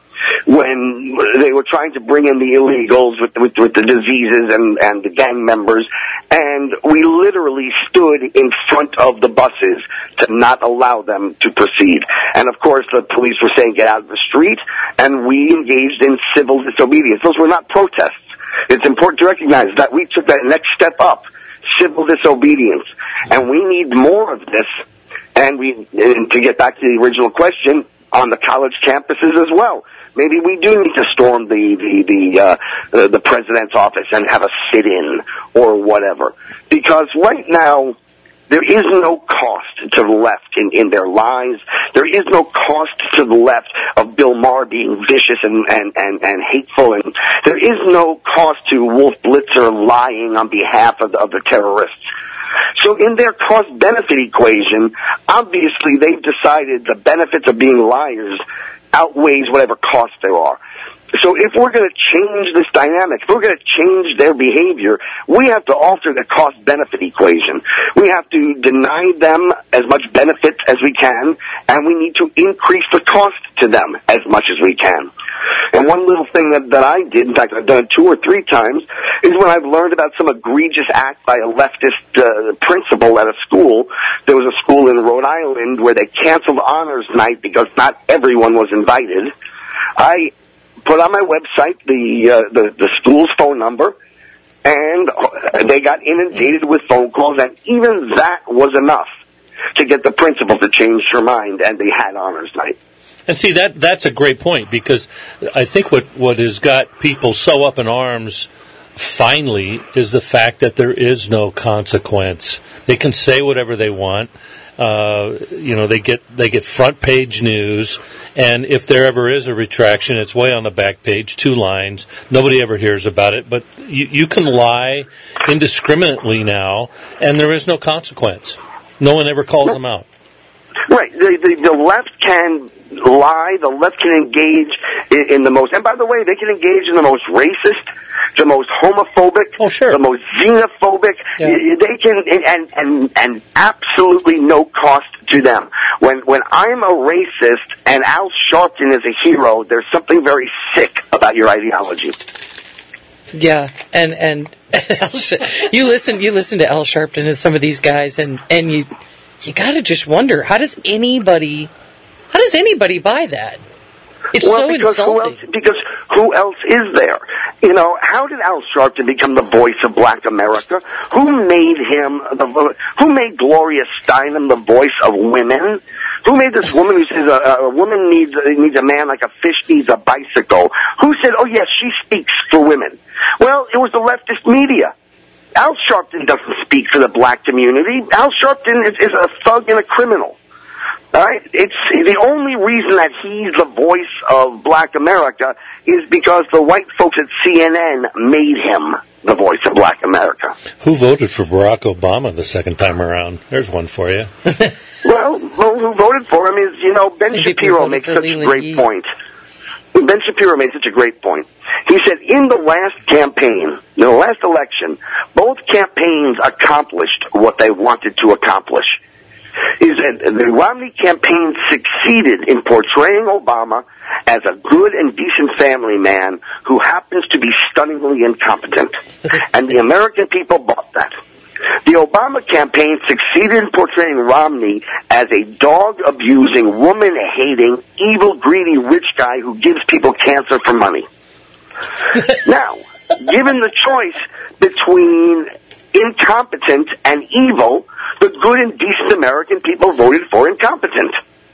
when they were trying to bring in the illegals with, with, with the diseases and, and the gang members, and we literally stood in front of the buses to not allow them to proceed. And of course the police were saying get out of the street, and we engaged in civil disobedience. Those were not protests. It's important to recognize that we took that next step up, civil disobedience, and we need more of this. And we, and to get back to the original question, on the college campuses as well. Maybe we do need to storm the the the, uh, the, the president's office and have a sit-in or whatever. Because right now, there is no cost to the left in, in their lies. There is no cost to the left of Bill Maher being vicious and, and, and, and hateful. And there is no cost to Wolf Blitzer lying on behalf of the, of the terrorists. So in their cost-benefit equation, obviously they've decided the benefits of being liars outweighs whatever cost there are. So if we're going to change this dynamic, if we're going to change their behavior, we have to alter the cost-benefit equation. We have to deny them as much benefit as we can, and we need to increase the cost to them as much as we can. And one little thing that, that I did, in fact I've done it two or three times, is when I've learned about some egregious act by a leftist uh, principal at a school. There was a school in Rhode Island where they canceled honors night because not everyone was invited. I put on my website the, uh, the, the school's phone number, and they got inundated with phone calls, and even that was enough to get the principal to change her mind, and they had honors night. And see, that that's a great point, because I think what, what has got people so up in arms finally is the fact that there is no consequence. They can say whatever they want. Uh, you know, they get they get front page news, and if there ever is a retraction, it's way on the back page, two lines. Nobody ever hears about it, but you, you can lie indiscriminately now, and there is no consequence. No one ever calls them out. Right. The, the, the left can lie. The left can engage in, in the most, and by the way, they can engage in the most racist, the most homophobic, oh, sure. the most xenophobic. Yeah. They can, and, and, and absolutely no cost to them. When, when I'm a racist and Al Sharpton is a hero, there's something very sick about your ideology. Yeah, and, and you listen, you listen to Al Sharpton and some of these guys, and, and you, you gotta just wonder, how does anybody, how does anybody buy that? It's well, so because insulting. Who else, because who else is there? You know, how did Al Sharpton become the voice of Black America? Who made him the? Who made Gloria Steinem the voice of women? Who made this woman who says a, a woman needs needs a man like a fish needs a bicycle? Who said, oh, yes, she speaks for women? Well, it was the leftist media. Al Sharpton doesn't speak for the black community. Al Sharpton is, is a thug and a criminal. All right? It's the only reason that he's the voice of black America is because the white folks at C N N made him the voice of black America. Who voted for Barack Obama the second time around? There's one for you. well, well, who voted for him is, you know, Ben Some Shapiro makes such a great Yee. point. Ben Shapiro made such a great point. He said, in the last campaign, in the last election, both campaigns accomplished what they wanted to accomplish. He said the Romney campaign succeeded in portraying Obama as a good and decent family man who happens to be stunningly incompetent. And the American people bought that. The Obama campaign succeeded in portraying Romney as a dog-abusing, woman-hating, evil, greedy, rich guy who gives people cancer for money. Now, given the choice between incompetent and evil, the good and decent American people voted for incompetent.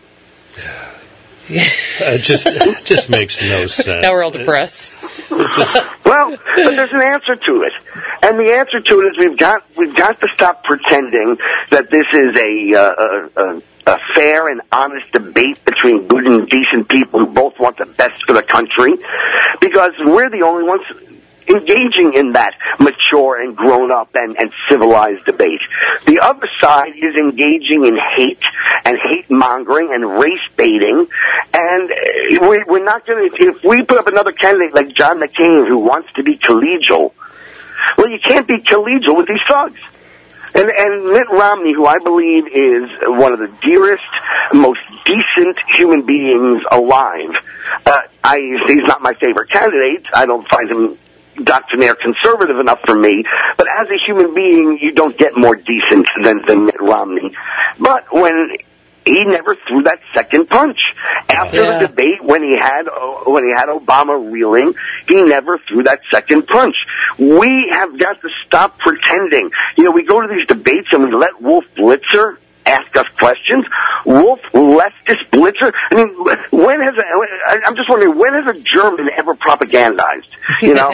It just it just makes no sense. Now we're all depressed. It, it just... Well, but there's an answer to it, and the answer to it is we've got we've got to stop pretending that this is a uh, a, a fair and honest debate between good and decent people who both want the best for the country, because we're the only ones engaging in that mature and grown-up and, and civilized debate. The other side is engaging in hate and hate-mongering and race-baiting, and we, we're not going to, if we put up another candidate like John McCain who wants to be collegial, well, you can't be collegial with these thugs. And, and Mitt Romney, who I believe is one of the dearest, most decent human beings alive, uh, I, he's not my favorite candidate. I don't find him doctrinaire conservative enough for me, but as a human being, you don't get more decent than, than Mitt Romney. But when he never threw that second punch after yeah. the debate, when he had uh, when he had Obama reeling, he never threw that second punch. We have got to stop pretending. You know, we go to these debates and we let Wolf Blitzer ask us questions. Wolf, leftist Blitzer. I mean, when has a, I'm just wondering, when has a German ever propagandized? You know,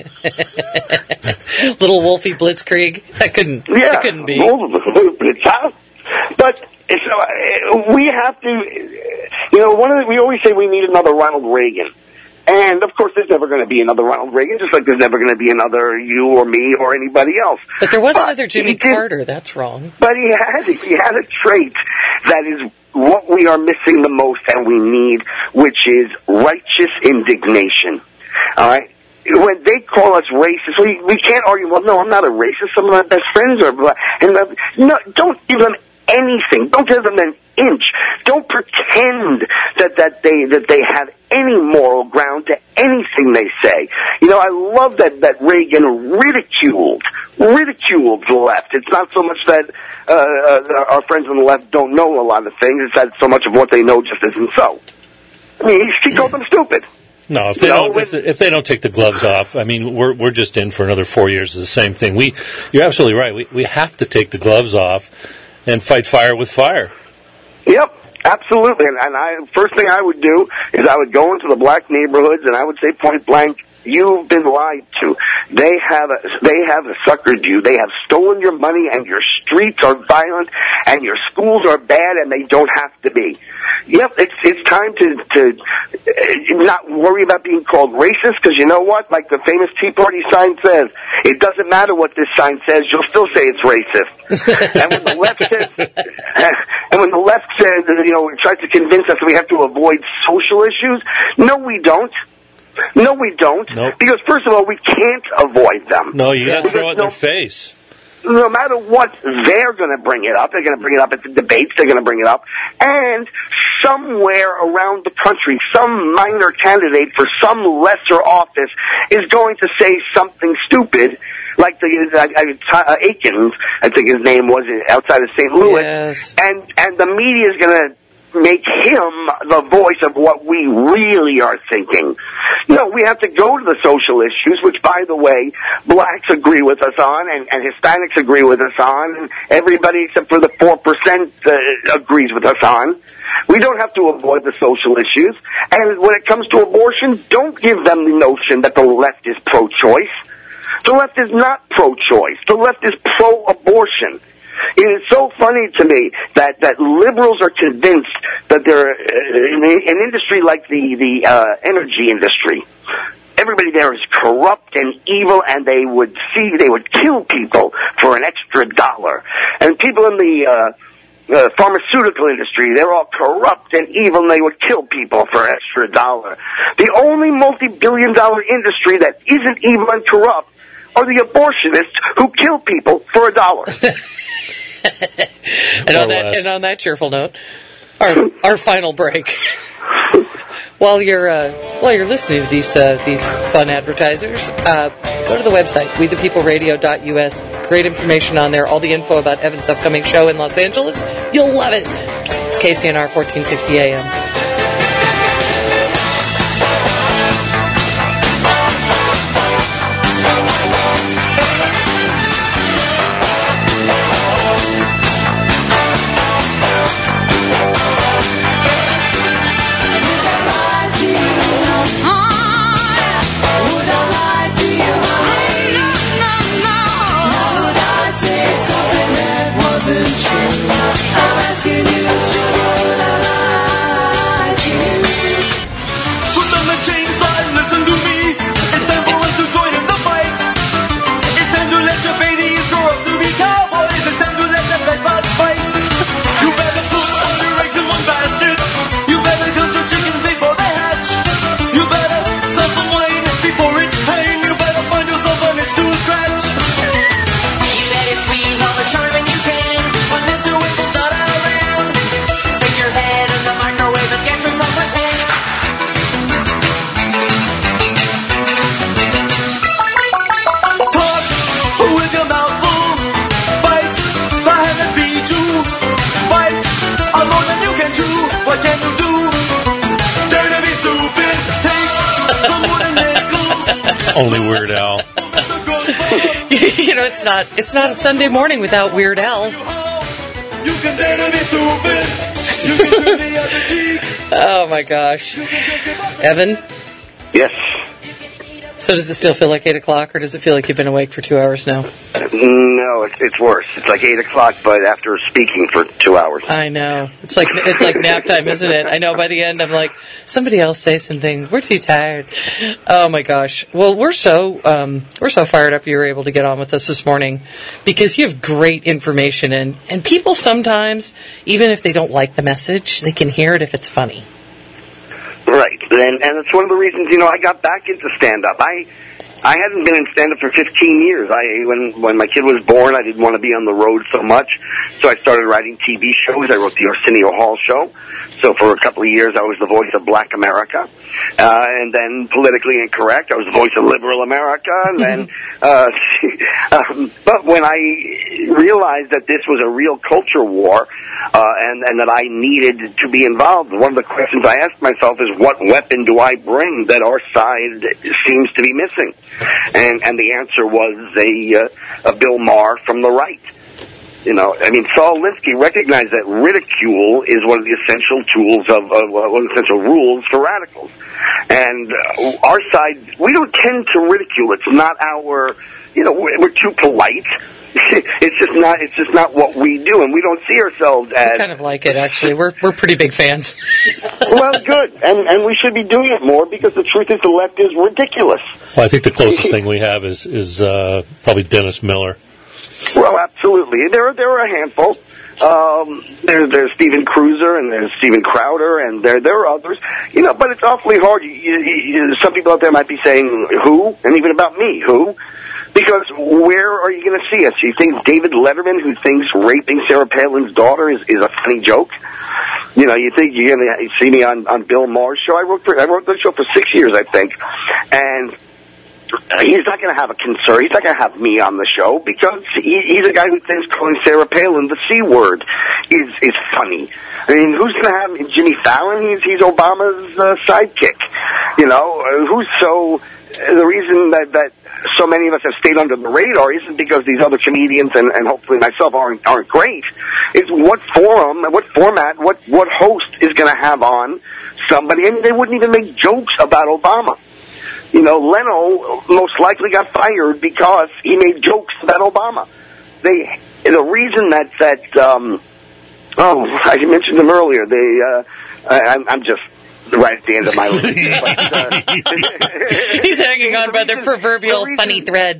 little Wolfie Blitzkrieg. That couldn't. Yeah, that couldn't be. But so we have to. You know, one of the, we always say we need another Ronald Reagan. And, of course, there's never going to be another Ronald Reagan, just like there's never going to be another you or me or anybody else. But there was but another Jimmy did, Carter. That's wrong. But he had, he had a trait that is what we are missing the most and we need, which is righteous indignation. All right? When they call us racist, we, we can't argue, well, no, I'm not a racist. Some of my best friends are black. And, uh, no, don't give them anything. Don't give them an inch. Don't pretend that, that they that they have any moral ground to anything they say. You know, I love that, that Reagan ridiculed, ridiculed the left. It's not so much that uh, uh, our friends on the left don't know a lot of things. It's that so much of what they know just isn't so. I mean, he, he called them stupid. No, if they you know, don't, if, if they don't take the gloves off, I mean, we're we're just in for another four years of the same thing. We, you're absolutely right. We we have to take the gloves off and fight fire with fire. Yep, absolutely. And, and I, first thing I would do is I would go into the black neighborhoods and I would say point blank, you've been lied to. They have a, they have suckered you. They have stolen your money, and your streets are violent, and your schools are bad, and they don't have to be. Yep, it's it's time to to not worry about being called racist, because you know what? Like the famous Tea Party sign says, it doesn't matter what this sign says, you'll still say it's racist. And when the left says, and when the left says, you know, tries to convince us that we have to avoid social issues, no, we don't. No, we don't. Nope. Because, first of all, we can't avoid them. No, you got to throw it in no, their face. No matter what, they're going to bring it up. They're going to bring it up at the debates. They're going to bring it up. And somewhere around the country, some minor candidate for some lesser office is going to say something stupid, like the uh, uh, Aikens, I think his name was, outside of Saint Louis. Yes. And, and the media is going to make him the voice of what we really are thinking. No, we have to go to the social issues, which, by the way, blacks agree with us on, and, and Hispanics agree with us on, and everybody except for the four percent uh, agrees with us on. We don't have to avoid the social issues. And when it comes to abortion, don't give them the notion that the left is pro-choice. The left is not pro-choice. The left is pro-abortion. It is so funny to me that, that liberals are convinced that they're uh, in an industry like the, the uh, energy industry. Everybody there is corrupt and evil, and they would see, they would kill people for an extra dollar. And people in the uh, uh, pharmaceutical industry, they're all corrupt and evil, and they would kill people for an extra dollar. The only multi-billion dollar industry that isn't evil and corrupt are the abortionists who kill people for a dollar. and, on that, and on that cheerful note, our our final break. while you're uh, while you're listening to these uh, these fun advertisers, uh, go to the website we the people radio dot U S. Great information on there. All the info about Evan's upcoming show in Los Angeles. You'll love it. It's K C N R fourteen sixty A M. I'm asking you, should I lie to you? Put on the chainsaw and listen to me. It's time for us to join in the fight. It's time to let your babies grow up to be cowboys. It's time to let them backwards fight. You better put all your eggs in one basket. You better count your chickens before they hatch. You better sell some wine before it's time. You better find yourself an itch to scratch. You better squeeze all the charming you can. What can you do? Dare to be stupid. Take some wooden nickels. Only Weird Al. You know, it's not it's not a Sunday morning without Weird Al. You can dare to be stupid. You can turn the other cheek. Oh my gosh. Evan? Yes. So does it still feel like eight o'clock, or does it feel like you've been awake for two hours now? No, it's, it's worse. It's like eight o'clock, but after speaking for two hours. I know. It's like it's like nap time, isn't it? I know by the end I'm like, somebody else say something. We're too tired. Oh my gosh. Well, we're so um, we're so fired up you were able to get on with us this morning because you have great information, and, and people sometimes, even if they don't like the message, they can hear it if it's funny. Right, and and it's one of the reasons, you know, I got back into stand-up. I I hadn't been in stand-up for fifteen years. I when when my kid was born, I didn't want to be on the road so much, so I started writing T V shows. I wrote the Arsenio Hall Show. So for a couple of years, I was the voice of Black America. Uh, and then Politically Incorrect, I was the voice of Liberal America. And then, uh, um, but when I realized that this was a real culture war, uh, and, and that I needed to be involved, one of the questions I asked myself is, what weapon do I bring that our side seems to be missing? And, and the answer was a, uh, a Bill Maher from the right. You know, I mean, Saul Alinsky recognized that ridicule is one of the essential tools of, of uh, one of the essential rules for radicals. And uh, our side, we don't tend to ridicule. It's not our, you know, we're, we're too polite. It's just not. It's just not what we do, and we don't see ourselves as. We kind of like it, actually. We're we're pretty big fans. Well, good, and and we should be doing it more because the truth is the left is ridiculous. Well, I think the closest thing we have is is uh, probably Dennis Miller. Well, absolutely. There are there are a handful. Um, there's there's Steven Cruiser and there's Steven Crowder and there there are others. You know, but it's awfully hard. You, you, you, some people out there might be saying who, and even about me, who. Because where are you going to see us? You think David Letterman, who thinks raping Sarah Palin's daughter is, is a funny joke? You know, you think you're going to see me on, on Bill Maher's show? I wrote for, I wrote the show for six years, I think. And he's not going to have a concern. He's not going to have me on the show because he, he's a guy who thinks calling Sarah Palin the C word is is funny. I mean, who's going to have Jimmy Fallon? He's he's Obama's uh, sidekick. You know, uh, who's so uh, the reason that that so many of us have stayed under the radar isn't because these other comedians and, and hopefully myself aren't aren't great. It's what forum, what format, what what host is going to have on somebody. I mean, they wouldn't even make jokes about Obama. You know, Leno most likely got fired because he made jokes about Obama. They, the reason that, that, um, oh, I mentioned them earlier. They, uh, I, I'm, I'm just right at the end of my list. But, uh, He's hanging on by the proverbial the reason, funny thread.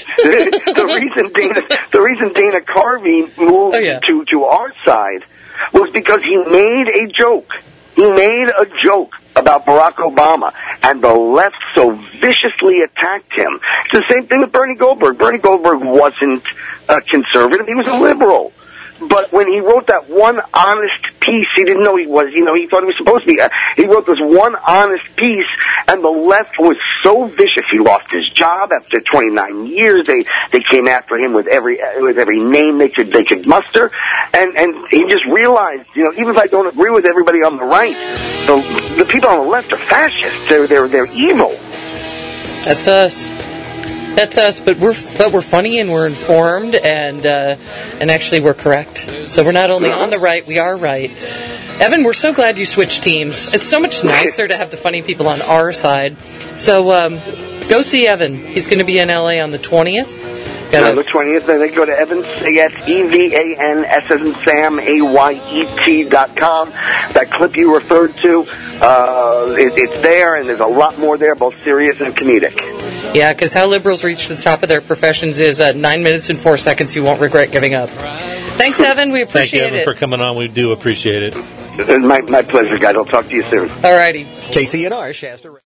the reason Dana, the reason Dana Carvey moved oh, yeah. to, to our side was because he made a joke. He made a joke about Barack Obama, and the left so viciously attacked him. It's the same thing with Bernie Goldberg. Bernie Goldberg wasn't a conservative. He was a liberal. But when he wrote that one honest piece, he didn't know he was, you know, he thought he was supposed to be. He wrote this one honest piece, and the left was so vicious. He lost his job after twenty-nine years. They they came after him with every with every name they could they could muster, and and he just realized, you know, even if I don't agree with everybody on the right, the the people on the left are fascists. They're they're they're evil. That's us. That's us, but we're but we're funny and we're informed and uh, and actually we're correct. So we're not only on the right, we are right. Evan, we're so glad you switched teams. It's so much nicer to have the funny people on our side. So um, go see Evan. He's going to be in L A on the twentieth. On the twentieth, then they go to Evans, E S E V A N, S as in Sam, A Y E T dot com. That clip you referred to, uh, it, it's there, and there's a lot more there, both serious and comedic. Yeah, because how liberals reach the top of their professions is uh, nine minutes and four seconds you won't regret giving up. Thanks, Evan. We appreciate it. Thank you, Evan, it. for coming on. We do appreciate it. My, my pleasure, guys. I'll talk to you soon. All righty. K C N R, Shasta.